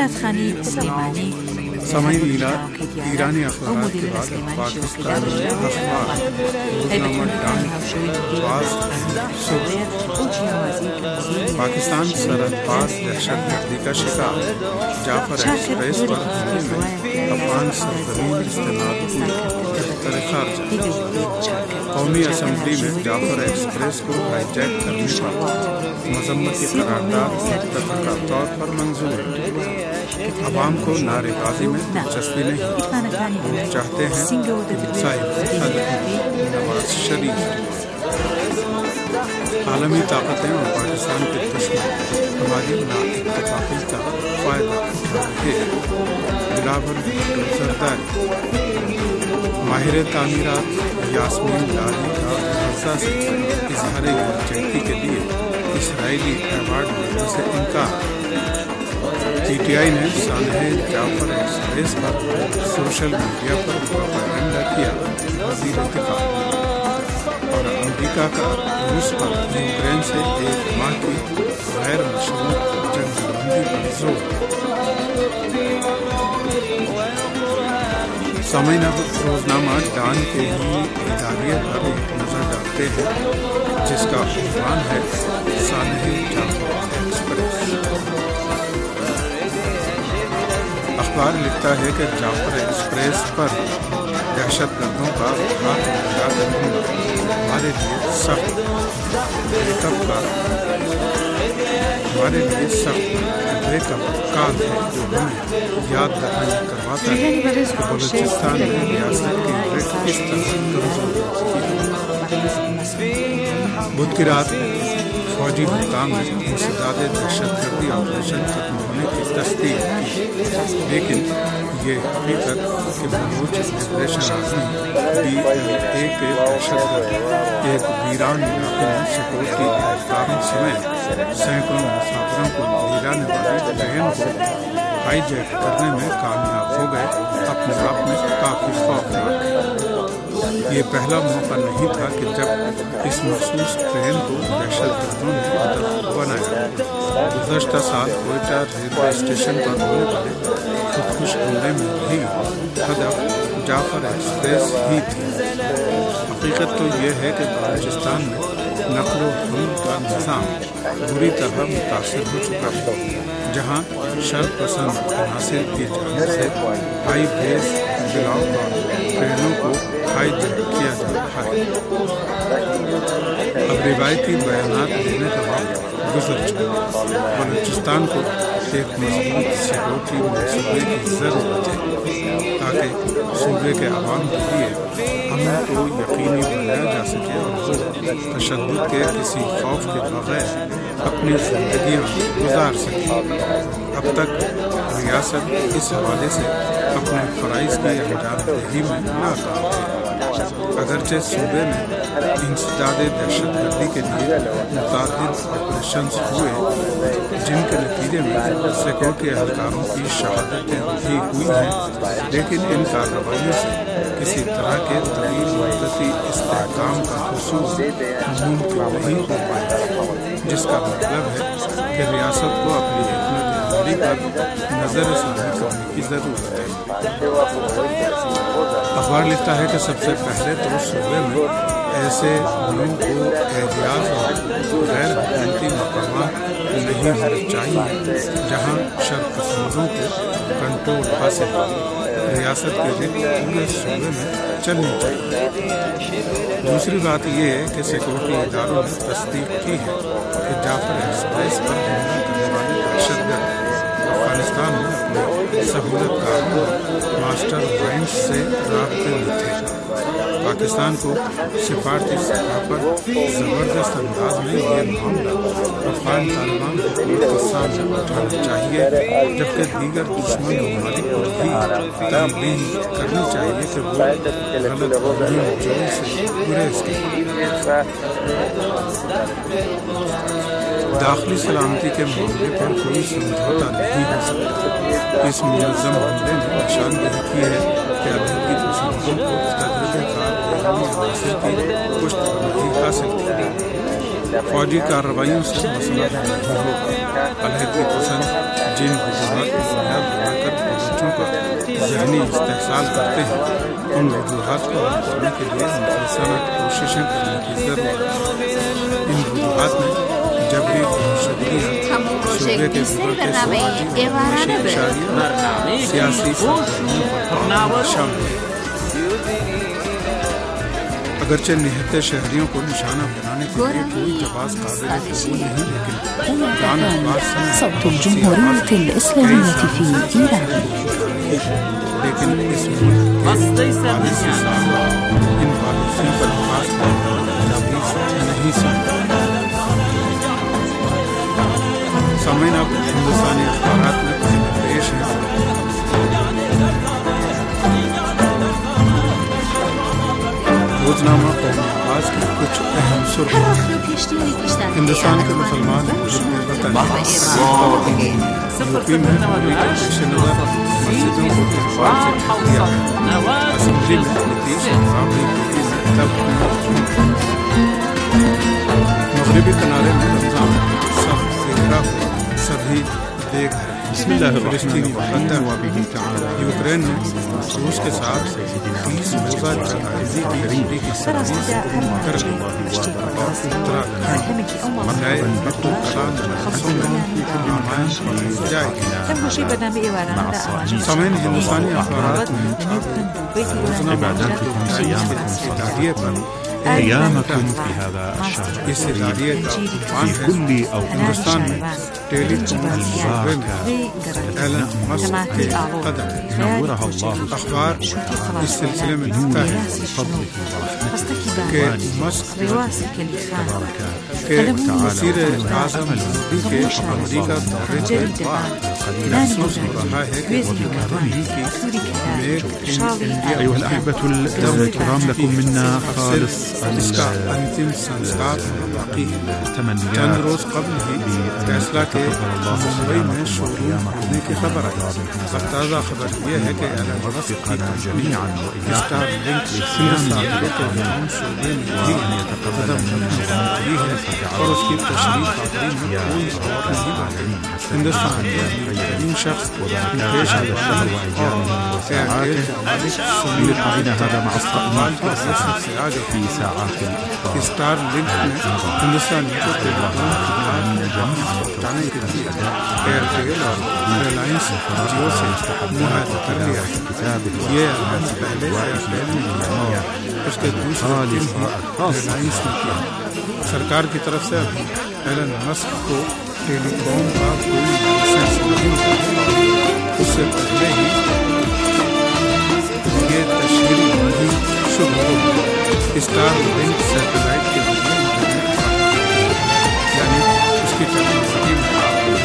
سامعین ایرانی اخبارات کے بعد پاکستانی اخبار روزنامہ ڈان بعض پاکستان سرحد پار دہشت گردی کا شکار. جعفر ایکسپریس پر حملے میں افغان سرزمین استعمال کی دفتر خارجہ. قومی اسمبلی میں جعفر ایکسپریس کو ہائی جیک کرنے پر مذمتی قرارداد متفقہ طور پر منظور. عوام کو نعرے بازی میں دلچسپی نہیں. وہ چاہتے ہیں کہ مسائل حل نواز شریف. عالمی طاقتیں اور پاکستان کے دشمن ہماری نااتفاقی کا فائدہ اٹھا رہے ہیں. بلاول زرداری. ماہر تعمیرات یاسمین لاری کا غزہ سے اظہار یکجہتی کے لیے اسرائیلی ایوارڈ ملنے سے انکار. پی ٹی آئی نے سانحہ جعفر ایکسپریس پر سوشل میڈیا پر پروپیگنڈا کیا. وزیر دفاع اور امریکہ امریکہ کا روس پر یوکرین سے ایک ماہ کی غیر مشروط جنگ بندی پر زور۔ سامعین، اب روزنامہ ڈان کے ہی اداریے پر ایک نظر ڈالتے ہیں جس کا عنوان ہے سانحہ جعفر ایکسپریس۔ اخبار لکھتا ہے کہ جعفر ایکسپریس پر دہشت گردوں کا ہاتھ لگا کرنا ہمارے لیے سخت بریک اپ کا ہمارے لیے سخت بریک اپ کال ہے جو ہمیں یاد دہانی کرواتا ہے کہ بلوچستان میں ریاست کی بریک کس طرح کمزور ہو چکی ہے۔ بدھ کی رات فوجی حکام نے انسداد دہشت گردی آپریشن ختم ہونے کی تصدیق کی، لیکن یہ حقیقت کہ Baloch liberation army B L A کے دہشت گرد ایک ویران علاقے میں سیکورٹی اہلکاروں سمیت سینکڑوں مسافروں کو لے جانے والی ٹرین کو ہائی جیک کرنے میں کامیاب ہو گئے، اپنے آپ میں کافی خوفناک ہے۔ یہ پہلا موقع نہیں تھا کہ جب اس مخصوص ٹرین کو دہشت گردوں نے ہدف بنایا۔ گزشتہ سال کوئٹہ ریلوے اسٹیشن پر ہونے والے خودکش حملے میں بھی ہدف جعفر ایکسپریس ہی تھی۔ حقیقت تو یہ ہے کہ بلوچستان میں نقل و حمل کا نظام بری طرح متاثر ہو چکا ہے، جہاں شر پسند عناصر کی جانب سے ہائی بیس بلاک اور ٹرینوں کو ہائی جیک کیا جا رہا ہے۔ اب روایتی بیانات دینے کا وقت گزر چکا۔ بلوچستان کو ایک مضبوط سیکورٹی منصوبے کی ضرورت ہے تاکہ صوبے کے عوام کے لیے امن کو یقینی بنایا جا سکے اور وہ تشدد کے کسی خوف کے بغیر اپنی زندگیاں گزار سکیں۔ اب تک ریاست اس حوالے سے اپنے فرائض کی انجام دہی میں ناکام ہے۔ اگرچہ صوبے میں انسداد دہشت گردی کے لیے متعدد آپریشنز ہوئے جن کے نتیجے میں سیکورٹی اہلکاروں کی شہادتیں بھی ہوئی ہیں، لیکن ان کارروائیوں سے کسی طرح کے طویل مدتی استحکام کا حصول ممکن نہیں ہو پایا، جس کا مطلب ہے کہ ریاست کو اپنی حکمت عملی پر نظر ثانی کرنے کی ضرورت ہے۔ اخبار لکھتا ہے کہ سب سے پہلے تو صوبے میں ایسے لوگوں کو اعزاز اور غیر حکومتی مقامات نہیں ہونے چاہیے جہاں شر پسندوں کو کنٹرول حاصل ہو۔ ریاست کے رخ پورے صوبے میں چلنی چاہیے۔ دوسری بات یہ ہے کہ سیکورٹی اداروں نے تصدیق کی ہے کہ جعفر ایکسپریس پر حملہ کرنے والے دہشت گرد افغانستان میں اپنے سہولت کاروں اور ماسٹر مائنڈز سے رابطے میں تھے۔ پاکستان کو سفارتی سطح پر زبردست انداز میں یہ معاملہ افغان طالبان حکومت کے سامنے اٹھانا چاہیے، جبکہ دیگر دشمن ممالک کو بھی تنبیہ کرنی چاہیے کہ وہ غلط مہم جوئی سے گریز کریں۔ داخلی سلامتی کے معاملے پر کوئی سمجھوتا نہیں ہو سکتا۔ اس منظم حملے نے نشاندہی کی ہے کہ علیحدگی پسندوں کو تجربے کار بیرونی عناصر کی پشت پناہی حاصل کی۔ فوجی کارروائیوں سے مسئلہ نہیں ہوگا۔ علیحدگی پسند جن وجوہات کو بنیاد بنا کر بلوچوں کا ذہنی استحصال کرتے ہیں، ان وجوہات کو حل کرنے کے لیے مخلصانہ کوششیں کرنے کی ضرورت ہے۔ ان وجوہات میں جبری شدیدیاں، صوبے کے گزرتے سماجی اشاریہ، سیاسی سرگرمیوں پر شامل ہیں۔ اگرچہ نہتے شہریوں کو نشانہ بنانے کے لیے کوئی جواز قابل قبول نہیں، لیکن قرآن عباس صوت الجمهورية الإسلامية في إيران، لیکن اس ملک کے پالیسی سازوں ان پالیسیوں پر خاص نہیں سمجھا۔ سامعین، اب ہندوستانی اخبارات میں پیش ہیں۔ روزنامہ قومی آواز کی کچھ اہم سرخیاں۔ ہندوستان کے مسلمان وطن یوپی میں ہولی کے پیش نظر مسجدوں کو تہوار سے ڈھک دیا گیا۔ اسمبلی میں نتیش رابڑی بیٹی نے تب مغربی کنارے میں رمضان سب سے گرا ہوا سبھی دیکھ رہے ہیں. بسم الله الرحمن مقدر وبه تعالى یوکرین نے روس کے ساتھ تیس روزہ جنگی کی سروس کر لی اور اتراکھنڈ برائے بیت الکلام جائے. سامعین ہندوستانی اخبارات میں عبادات ادارے پر قيامكم في هذا الشهر اس ادارے کا في عنوان ہے كل ہندوستان أوقات میں ٹیلی کام شعبے میں ایلن مسک کے قدم. نورها الله اخبار اس سلسلے میں لکھتا ہے بفضله ورحمته کہ مسک کے وزیر اعظم مودی کے امریکہ دورے کے بعد محسوس ہو رہا ہے کہ مودی کی میک ان انڈیا أيها الأحبة الكرام لكم منا خالص اس کا انتم سنسکار باقی ہے. چند التمنيات روز قبل ہی فیصلہ کے ممبئی میں شو روم ہونے کی خبر آئی. اب تازہ خبر یہ ہے کہ ایلن مسک کی کمپنی اسٹار لنک تیرہ سالوں کے نام شعبے میں بھی قدم رکھی ہے اور اس کی تشریح آخری میں کوئی اور نہیں آئی. ہندوستان کے تین شخص مکیش امبانی اور ایئرٹیل کے مالک سنیل پائن هذا مع استعمال الصائمين کے مقصد سے آگے في ساعات الإفطار اسٹار لنک میں ہندوستانیوں کو ٹیلی کام خدمات پہنچانے کے لیے ایئرٹیل اور ریلائنس جیو سے معاہدہ کر لیا ہے. یہ اعلان پہلے ایئرٹیل نے کیا اور اس کے دوسرے دن ہی ریلائنس نے کیا. سرکار کی طرف سے ابھی ایلن مسک کو ٹیلی کام کا کوئی لائسنس نہیں ملا. اس سے پہلے ہی یہ تشہیری مہم شروع ہو گئی. اسٹار لنک سیٹلائٹ کے ذریعے انٹرنیٹ یعنی اس کی ٹیکنالوجی میں آپ کو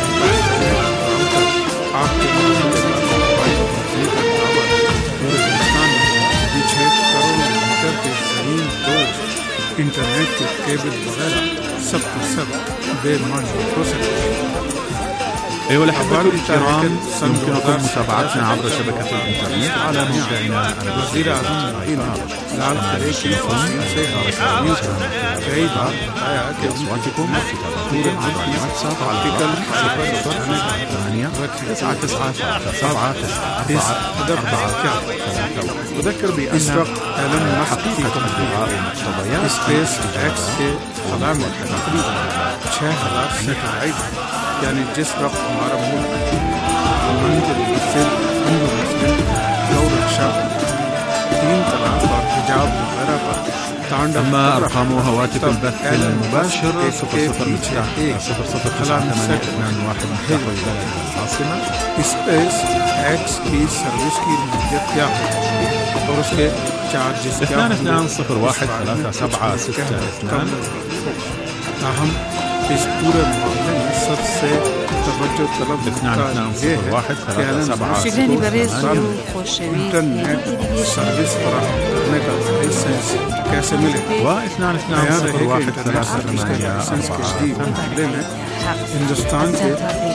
آپ کے موبائل بجلی کا ٹاور پورے ہندوستان میں چھ کروڑ میٹر کے زمین دوز انٹرنیٹ کے کیبل وغیرہ سب کے سب بے معنی ہو سکتے ہیں. أيها الأحبة الكرام يمكنكم متابعتنا عبر شبكة الإنترنت على موقعنا وزیر اعظم مودی نے لال قلعے کی تفصیل سے حوثیوں کو کئی بار بتایا کہ ان کی حکومت پورے ملک میں آرٹیکل صفر ثمانية تسعة تسعة سبعة اس ادب کیا أذكر اس بأن وقت ایلن مسک کی حقيقة کمپنی الدعاء ومقتضيات اسپیس ایکس کے خلا میں تقریباً چھ ہزار سیٹلائٹ یعنی جس وقت ہمارا ملک منزل سے دور شاہ تین طلاق اور حجاب وغیرہ پر تانڈو أما أرقام هواتف البث المباشر صفر صفر صفر صفر تسعة ثمانية اثنان واحد محتوى بلد العاصمة. اسپیس ایکس کی سروس کی مدت کیا ہے اور اس کے چارجز کیا اثنان اثنان صفر واحد ثلاثة سبعة ستة اثنان. تاہم اس پورے معاملے میں سب سے توجہ طلب اثنان اثنان صفر واحد ثلاثة سبعة شکلانی برای زیو خوشوی انٹرنیٹ سروس فراہم کرنے کا لائسنس کیسے ملے. واثنان اثنان صفر واحد ثلاثة ثمانية أربعة. معاملے میں ہندوستان کے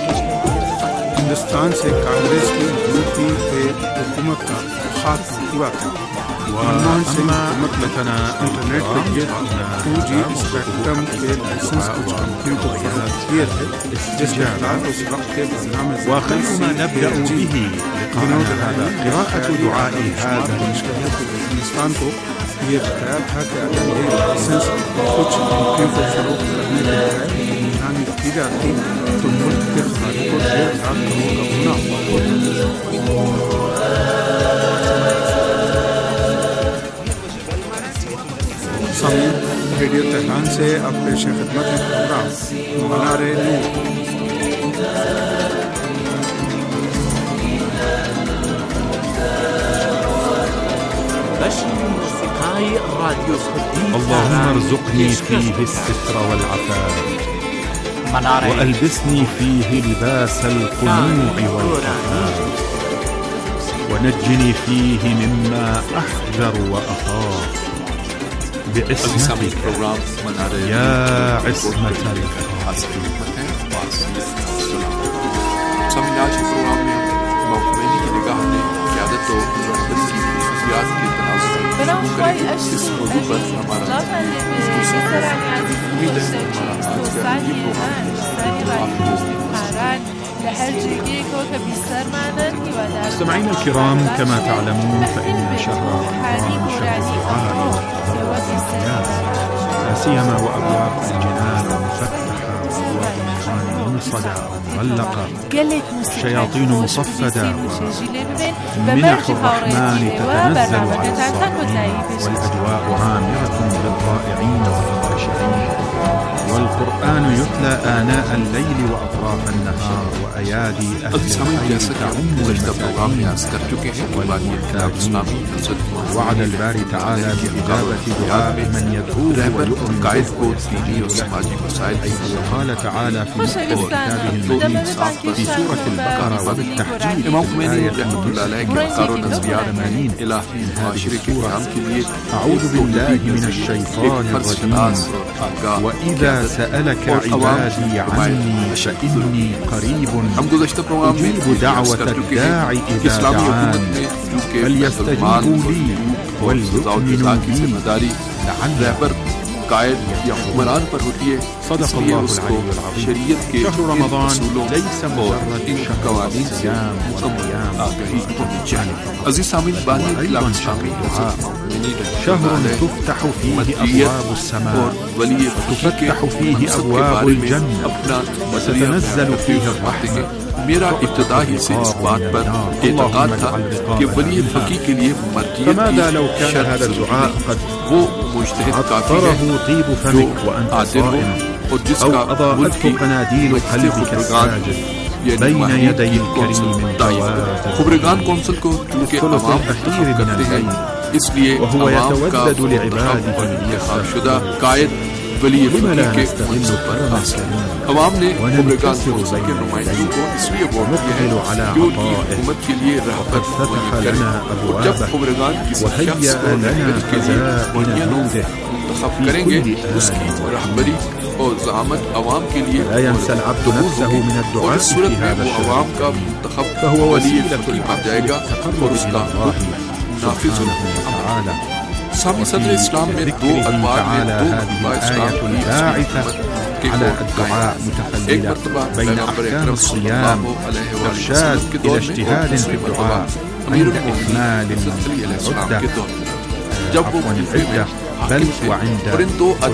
ہندوستان سے کانگریس کی یو پی اے حکومت کا خاتمہ ہوا تھا. وأما مطلقنا انٹرنیٹ کے لیے ٹو جی اسپیکٹرم کے لائسنس کچھ کمپنیوں کو فراہم کیے تھے جس کے خلاف اس وقت کے برنامے وخلف ما نبدأ به لقاءنا هذا قراءة دعاء هذا ہندوستان کو یہ بتایا تھا کہ اگر یہ لائسنس کچھ کمپنیوں کو فروخت کرنے کے بجائے منظوری کی جاتی تو ملک کے خزانے کو ڈیڑھ لاکھ کروڑ کا منافع ہوتا. سامعین ریڈیو تہران سے اب پیش خدمت ہے پروگرام منارے نور. اللهم ارزقني فيه الستر والعفاف وألبسني فيه لباس القنوع والعفاف ونجني فيه مما أحذر وأخاف بعصمتك يا عصمة الخاسرين. سامعین آج کے پروگرام میں امام خمینی کی نگاہ نے قیادت و رہبری کی خصوصیات کے تناظر اس موضوع پر ہمارا امید ہے ہمارا مستمعينا الكرام، كما تعلمون فإن شهر رمضان شهر الدعاء والإنجاز، لا سيما وأبواب الجنان مفتحة وأبواب النيران منصدة ومغلقة، شياطين مصفدة، ومنح الرحمن تتنزل على الصائمين، والأجواء عامرة بالطائعين والخاشعين، والقرآن يتلى آناء الليل وأطراف النهار، وأيادي أهل الخير تعم المساكين والمحتاجين. وعد الباري تعالى بإجابة دعاء من يدعوه ويؤمن به ويستجيب له، حيث قال تعالى في محكم كتابه المجيد في سورة البقرة وبالتحديد الآية ثمانين من هذه السورة: أعوذ بالله من الشيطان الرجيم، وإذا سألك عبادي عني فإني قريب أجيب دعوة الداع إذا دعان فليستجيبوا لي وليؤمنوا بي لعلهم قائد یا حکمران پر ہوتی ہے. صدق اللہ العلی العظیم. شهر رمضان ليس مجرد شهر صيام وقيام عزیز سامعین بانی ايضا شهر دعاء، شهر تفتح فيه ابواب السماء وتفتح فيه ابواب الجنة وتتنزل فيه الرحمة. میرا ابتدا ہی سے اس بات پر اعتقاد تھا کہ ولی فقی کے لیے مرجعیت کی شرط وہ مجتہد کافی ہے جو عادل ہو اور جس کا ملک کی بین یدی الکریم دائم. خبرگان کونسل کو چونکہ عوام انتخاب کرتے ہیں، اس لیے عوام کا انتخاب شدہ قائد ولی فقی کے منصب پر حاصل. عوام نے خبرگان کونسل کے نمائندوں کو اس لیے ووٹ کیا ہے کہ ان کی حکومت کے لیے رہبر معین کریں، اور جب خبرگان کسی شخص کو رہبری کے لیے معین منتخب کریں گے، اس کی رہبری اور زعامت عوام کے لیے اور اس صورت میں وہ عوام کا منتخب ولی فقی بن جائے گا اور اس کا نافذ العمل. سامع صدر اسلام میں دو انواع میں دو مرتبہ اسلام کی على الدعاء متخللة بين أحكام الصيام إرشاد إلى اجتهاد في الدعاء عند إكمال العدة عفوا العدة بل وعند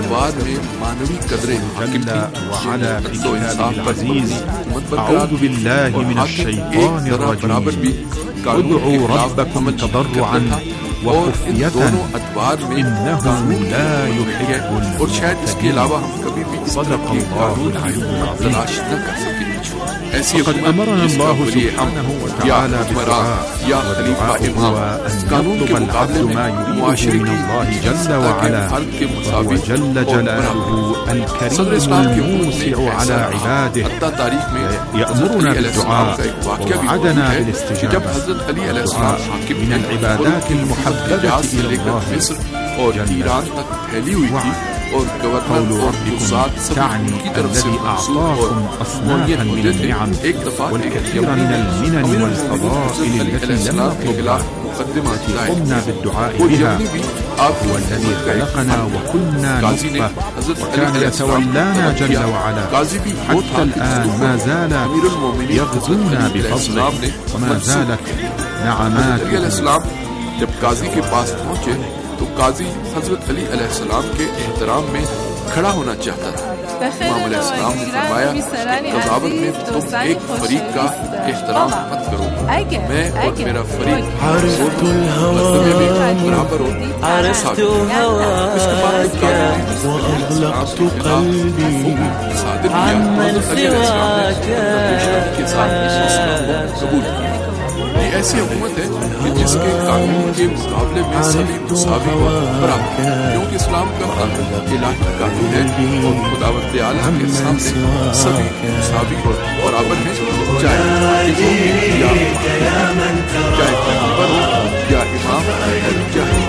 جل وعلا في كتابه العزيز: أعوذ بالله من الشيطان الرجيم ادعوا ربكم تضرعا وخفية إنه لا يحب المعتدين. صدق الله العلي العظيم. وقد أمرنا الله سبحانه وتعالى بالدعاء، والدعاء هو أن يطلب العبد ما يريده من الله جل وعلا، وهو جل جلاله الكريم الموسع على عباده يأمرنا بالدعاء ووعدنا بالاستجابة. الدعاء من العبادات المحببة إلى الله جل وعلا. قول ربكم تعني الذي أعطاكم أصنافا من النعم والكثير من المنن والفضائل التي لم نطلبها، التي قمنا بالدعاء بها. هو الذي خلقنا وكنا نطفة وكان يتولانا جل وعلا، حتى الآن ما زال يغزونا بفضله وما زالت نعماته. جب قاضی کے پاس پہنچے تو قاضی حضرت علی علیہ السلام کے احترام میں کھڑا ہونا چاہتا تھا. امام علیہ السلام نے فرمایا کہ قضاوت میں تم ایک فریق کا احترام مت کرو، میں اور میرا فریق مقدمے میں برابر ہو. اس کے بعد قاضی نے صادر کیا، حضرت علی علیہ السلام نے کے ساتھ قبول کیا. یہ ایسی حکومت ہے کہ جس کے قانون کے مقابلے میں سبھی مساوی اور برابر ہیں، کیونکہ اسلام کا قانون الہی قانون ہے اور خداوند اعلیٰ کے سامنے سبھی مساوی اور برابر ہیں، چاہے یا چاہے پیغمبر ہو یا امام چاہے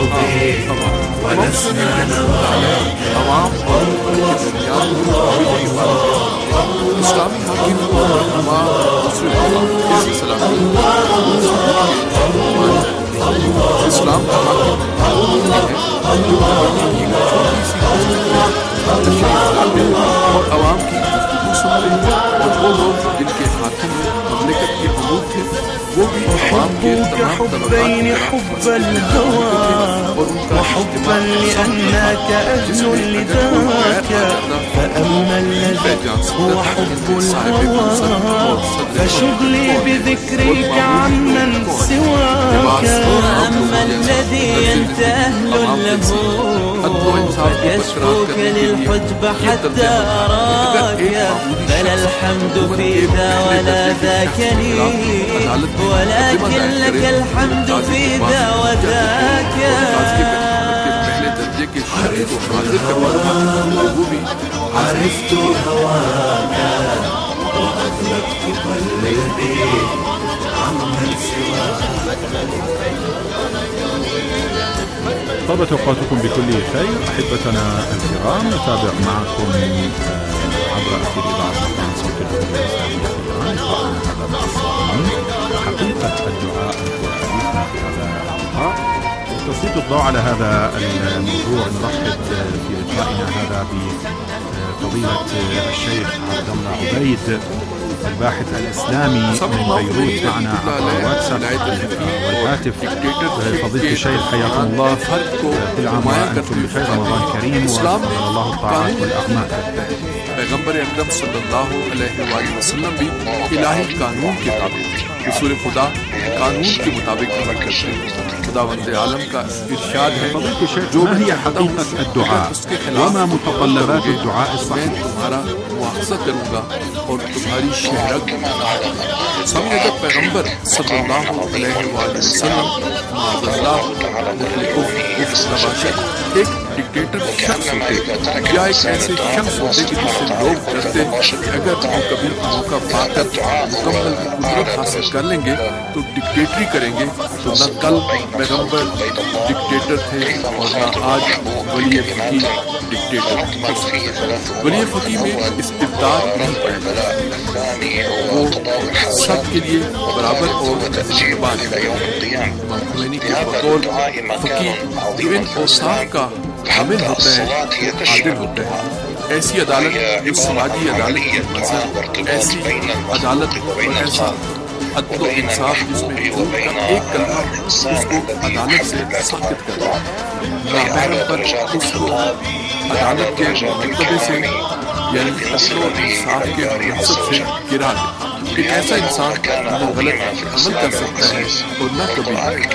عوام اور درمیان کوئی اسلامی حاکم دوسرے اسلام کا حاکم ہے جو اور وہ لوگ جن کے ہاتھوں میں مملکت کے امور تھے وہ بھی عوام کے تمام طبقات کی حب الهوى وحبا لأنك أهل لذاك فأما الذي هو حب الهوى فشغلي بذكرك عمن سواك وأما الذي أنت أهل له فيشكوك للحجب حتى أراك فلا الحمد في ذا ولا ذاك لي ولكن لك الحمد في ذا وذاك عرفت هواك وأطلقت قلبي عمن سواك. طابت أوقاتكم بكل خير أحبتنا الكرام، نتابع معكم عبر أثير إذاعة مقام صوت الجمهورية الإسلامية في إيران لقاءنا هذا مع الصائمين حقيقة الدعاء هو حديثنا في هذا اللقاء. تسليط الضوء على هذا الموضوع نرحب في لقائنا هذا بفضيلة الشيخ عبد الله عبيد الباحث الإسلامي من بيروت معنا عبر الواتساب والهاتف. فضيلة الشيخ حياكم الله، كل عام وأنتم بخير، رمضان كريم وتقبل الله الطاعات والأعمال. پیغمبر اکرم صلی اللہ علیہ وآلہ وسلم بھی الہی قانون کے تابع، رسول خدا قانون کے مطابق عمل کرتے ہیں. خداوند عالم کا ارشاد ہے جو بھی حقیقت الدعاء وما متطلبات الدعاء الصحيح، میں تمہارا مواخذہ کروں گا اور تمہاری شہرت. سامنے جب پیغمبر صلی اللہ علیہ وآلہ وسلم معاذ اللہ ایک ڈکٹیٹر شخص ہوتے یا ایک ایسے شخص ہوتے کہ جس سے لوگ ڈرتے کہ اگر وہ کبھی موقع پا کر مکمل قدرت حاصل کر لیں گے تو ڈکٹیٹری کریں گے، تو نہ کل پیغمبر ڈکٹیٹر تھے اور نہ آج ولی فقیہ ڈکٹیٹر. ولی فقیہ میں استبداد نہیں پائے گا، وہ سب کے لیے برابر اور مہربان ہے. امام خمینی کے بطور فقیہ جو ان اوصاف کا حامل ہوتا ہے عادل ہوتا ہے. ایسی عدالت جو سماجی عدالت کی مظہر، ایسی عدالت اور ایسا عدل و انصاف جس میں جھوٹ کا ایک کلمہ اس کو عدالت سے ساقط کرتا ہے، نامحرم پر اس کو عدالت کے مرتبے سے یعنی عدل و انصاف کے مقصد سے گرا دے. ایک ایسا انسان نہ غلط عمل کر سکتا ہے اور نہ کبھی غلط.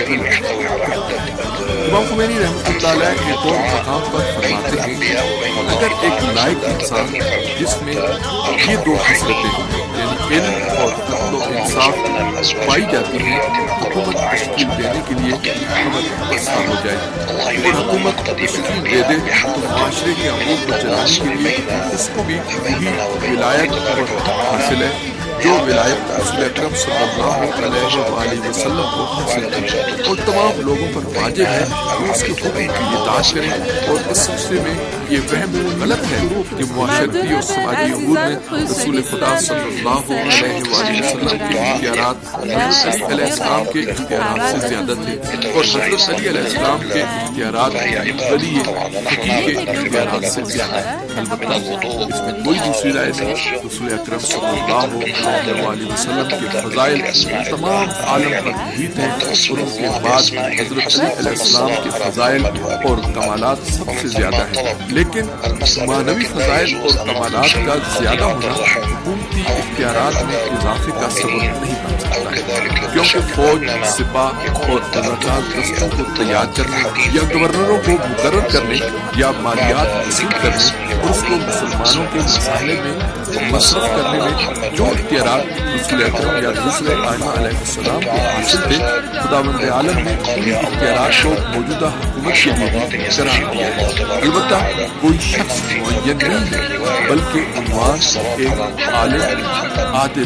امام خمینی رحمۃ اللہ علیہ ایک اور مقام پر فرماتے ہیں اگر ایک لائق انسان جس میں یہ دو خصلتیں یعنی علم اور عدل و انصاف پائی جاتی ہیں، حکومت تشکیل دینے کے لیے حکومت آسان ہو جائے اور حکومت تشکیل دے دے تو معاشرے کے امور کو چلانے کے لیے اس کو بھی وہی ولایت حاصل ہے جو ولایت رسول اکرم صلی اللہ علیہ وآلہ وسلم کو حاصل ہے. اور تمام لوگوں پر واجب ہے کہ اس کے حکم کی اطاعت کریں. اور اس سلسلے میں یہ فہم غلط ہے کہ معاشرتی اور سماجی امور میں رسول خدا صلی اللہ علیہ وآلہ وسلم کے اختیارات حضرت علی علیہ السلام کے اختیارات سے زیادہ تھے اور حضرت علی علیہ السلام کے اختیارات ولی فقیہ کے اختیارات سے زیادہ ہیں. البتہ اس میں کوئی دوسری رائے نہیں. رسول اکرم صلی اللہ علیہ وسلم کے فضائل تمام عالم پر محیط ہیں اور ان کے بعد حضرت علی علیہ السلام کے فضائل اور کمالات سب سے زیادہ ہیں. لیکن معنوی فضائل اور کمالات کا زیادہ ہونا حکومتی اختیارات میں اضافے کا سبب نہیں بن سکتا ہے، کیونکہ فوج، سپاہ اور وزارت دستوں کو تیار کرنے یا گورنروں کو مقرر کرنے یا مالیات وصول کرنے اور اس کو مسلمانوں کے مسائل میں مصرف کرنے میں جو اختیارات رسول اکرم یا دوسرے ائمہ علیہ السلام کو حاصل تھے، خداوند عالم نے ان اختیارات کو موجودہ حکومت کے لیے قرار دیا ہے. البتہ کوئی شخص معین نہیں ہے بلکہ عنوان ایک عالم عادل.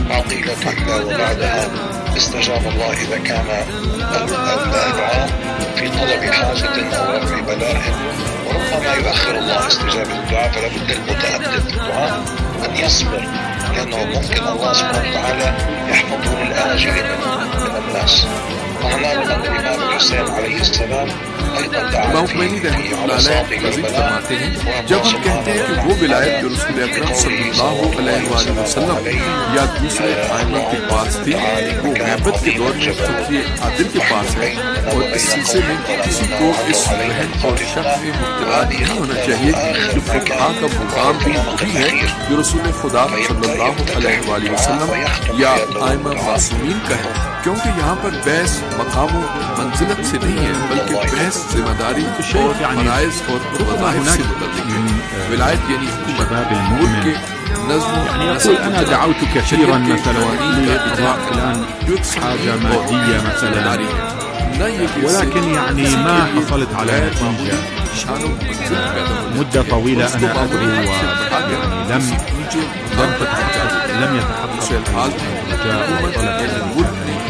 استجاب الله إذا كان الدعاء في طلب حاجة أو رفع بلاء، وربما يؤخر الله استجابة الدعاء، فلا بد المتأدب في الدعاء أن يصبر، لأنه ممكن الله سبحانه وتعالى يحفظه للآجل من الناس. وهنعلم أن الإمام الحسين عليه السلام امام خمینی رحمۃ اللہ علیہ مزید فرماتے ہیں جب ہم کہتے ہیں کہ وہ विलायत जो रसूल अकरम सल्लल्लाहु अलैहि वसल्लम या दूसरे आइमों के पास थी वो गैबत के दौर में फकीह आदिल के पास है। और इस सिलसिले में किसी को इस वहम और शक में मुब्तला नहीं होना चाहिए जो फुक़हा का मुकाम भी वही है जो रसूल खुदा सल्लल्लाहु अलैहि वसल्लम या आइमा मासूमीन का है, क्योंकि यहाँ पर बहस मकाम मंजिलत से नहीं है बल्कि बहस जिम्मेदारी और फराइज़ और मज़ाहिब से मुतल्लिक़ है। विलायत यानी हुकूमत मुल्क के नज़्म يعني يقول أنا دعوت كثيرا مثلا لإقضاء فلان حاجة مادية مثلا، ولكن يعني ما حصلت على نتيجة مدة طويلة. أنا أدعو ويعني لم لم تتحقق لم يتحقق الرجاء وطلب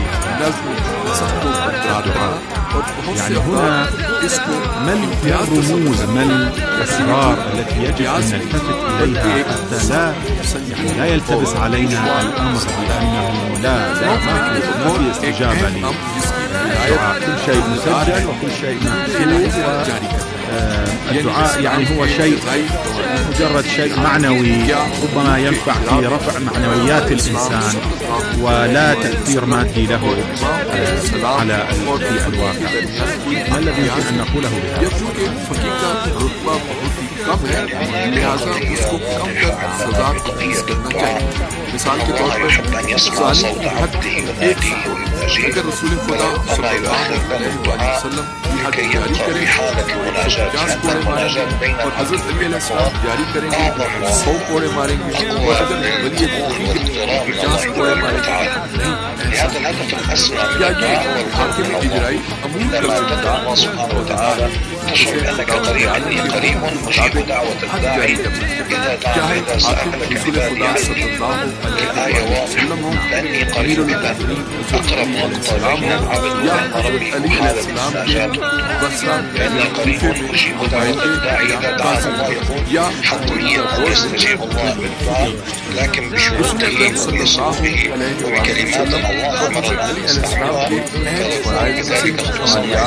الدعاء. يعني هنا ما الرموز ما الأسرار التي يجب أن نلتفت إليها حتى لا يعني لا يلتبس علينا الأمر بأنه لا لا ما في استجابة للدعاء، كل شيء مسجل وكل شيء مكتوب. الدعاء يعني هو شيء مجرد شيء معنوي ربما ينفع في رفع معنويات الإنسان ولا تأثير مادي له على في الواقع. ما الذي يمكن أن نقوله بهذا؟ कम है, लिहाजा उसको कम कर सजा तफवीज़ करना चाहिए। मिसाल के तौर पर ज़ालिम की हद एक अगर रसूल खुदा सल्लल्लाहु अलैहि वसल्लम की हद जारी करें पचास कोड़े मारेंगे और हज़रत अली अलैहिस्सलाम जारी करेंगे सौ कोड़े मारेंगे और अगर वली पचास कोड़े मारेंगे या ये हाकिम इजराई अमूल कर सकता है تشعر أنك قريب مني قريب مجيب دعوة الداعي إذا دعا إذا سألك عبادي عني. الآية واضحة لأني قريب منك أقرب نقطة بين العبد وبين ربي محال الاستجابة، لأني قريب مجيب دعوة الداعي إذا دعا الله يقول حتميا أن يستجيب الله بالدعاء لكن بشروطه وبصوته وبكلمات الله أمرنا أن نستعملها كذلك خصوصا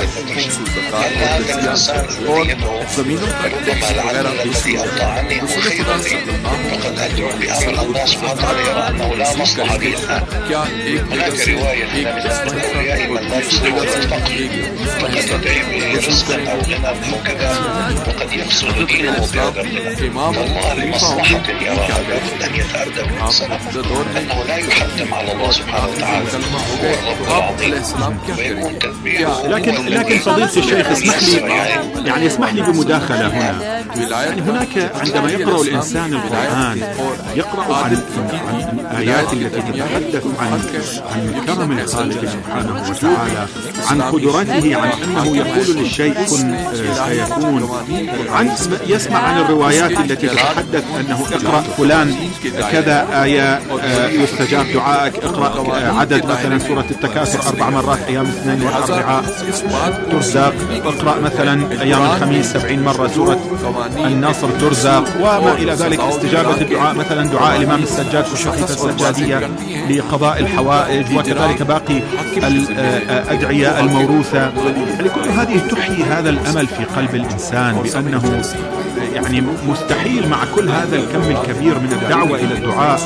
और जमीनों पर الذي أطاعني هو خير لي فقد أدعو بأمر الله سبحانه وتعالى يرى أنه لا مصلحة لي الآن. هناك رواية أن من أولياء من لا يصلح ولا الفقر فقد يدعي به رزقا أو غنى أو كذا وقد يفسد دينه بهذا الغنى. فالله لمصلحة يراها لابد أن يتأدب الإنسان أنه لا يحتم على الله سبحانه وتعالى هو الرب العظيم ويكون تدبيره. لكن لكن فضيلة الشيخ اسمح لي يعني اسمح لي بمداخلة هنا. يعني هناك عندما يقرأ الإنسان القرآن يقرأ عن الآيات التي تتحدث عن عن كرم الخالق سبحانه وتعالى، عن قدرته، عن أنه يقول للشيء كن سيكون، عن يسمع عن الروايات التي تتحدث أنه اقرأ فلان كذا آية يستجاب دعائك، اقرأ عدد مثلا سورة التكاثر أربع مرات أيام الاثنين والأربعاء ترزق، اقرأ مثلا أيام الخميس سبعين مرة سورة النصر ترزق، وما إلى ذلك. استجابة الدعاء مثلا دعاء الإمام السجاد في الشقيقة السجادية لقضاء الحوائج، وكذلك باقي الأدعية الموروثة. يعني كل هذه تحيي هذا الأمل في قلب الإنسان بأنه يعني مستحيل مع كل هذا الكم الكبير من الدعوة إلى الدعاء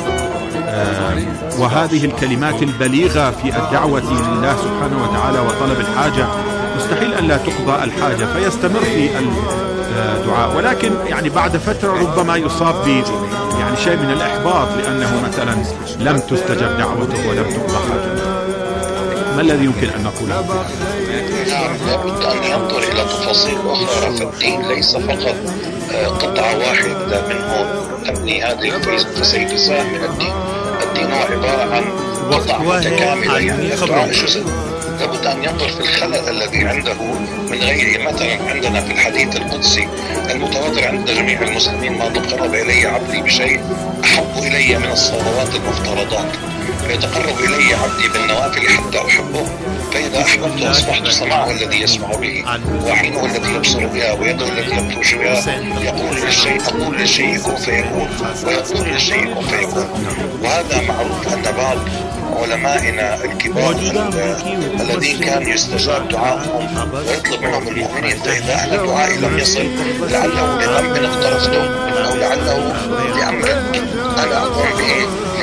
وهذه الكلمات البليغة في الدعوة لله سبحانه وتعالى وطلب الحاجة، مستحيل أن لا تقضى الحاجة فيستمر في الدعاء. ولكن يعني بعد فترة ربما يصاب ب يعني شيء من الإحباط لأنه مثلا لم تستجب دعوته ولم تقضى حاجته. ما الذي يمكن أن نقوله؟ نعم، لابد أن ينظر إلى تفاصيل أخرى، فالدين ليس فقط قطعة واحدة منه تبني هذه الكنيسة أجزاء من الدين. الدين هو عبارة عن قطع متكاملة، يعني الدعاء جزء. لابد أن ينظر في الخلل الذي عنده من غيره. مثلا عندنا في الحديث القدسي المتواتر عند جميع المسلمين ما تقرب إلي عبدي بشيء أحب إلي من الصلوات المفترضات، فيتقرب إلي عبدي بالنوافل حتى أحبه، فإذا أحببته أصبحت سمعه الذي يسمع به وعينه التي يبصر بها ويده التي يبطش بها. يقول للشيء أقول للشيء يكون فيكون ويقول للشيء يكون فيكون. وهذا معروف أن بعض علمائنا الكبار الذين كان يستجاب دعاءهم ويطلب منهم المؤمنين فإذا أهل الدعاء لم يصل لعله بذنب اقترفتم أو لعله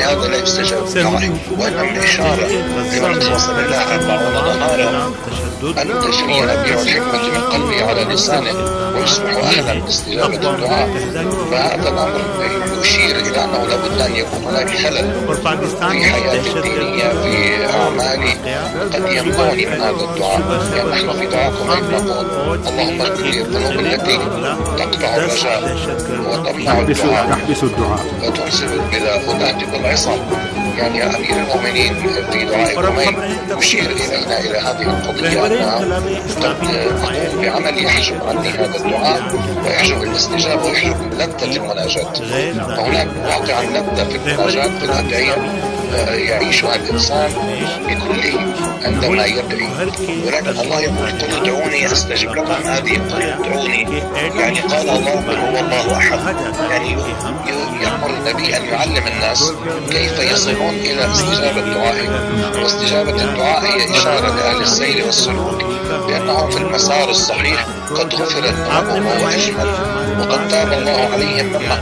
هذا لا يستجاب دعائه، وإنما إشارة لمن توصل لله أربعون نهارا أن تجري أبيع الحكمة من قلبه على لسانه ويصبح أهلا لاستجابة الدعاء. فهذا الأمر يشير إلى أنه لابد أن يكون هناك خلل في حياتي الدينية في أعمالي قد يمنعني من هذا الدعاء. يعني نحن في دعاكم نقول اللهم اغفر لي الذنوب التي تقطع الرجاء وتمنع الدعاء وتنسب البلاء وتهدم العصام. يعني يا أمير المؤمنين في دعاء اليومين يشير إلينا إلى هذه القضية أنها قد أقوم بعمل يحجب عني هذا الدعاء ويحجب الاستجابة ويحجب لذة المناجاة. فهناك واقعا لذة في المناجاة في الأدعية يعيشها الإنسان بكله عندما يدعي، ولكن الله يقول قل ادعوني أستجب لكم. هذه قل ادعوني يعني قال الله قل هو الله أحد، يعني يأمر النبي أن يعلم الناس كيف يصلون إلى استجابة دعائه. واستجابة الدعاء هي إشارة لأهل السير والسلوك بأنهم في المسار الصحيح قد غفر ذنوبهم وأجمل وقد تاب الله عليهم مما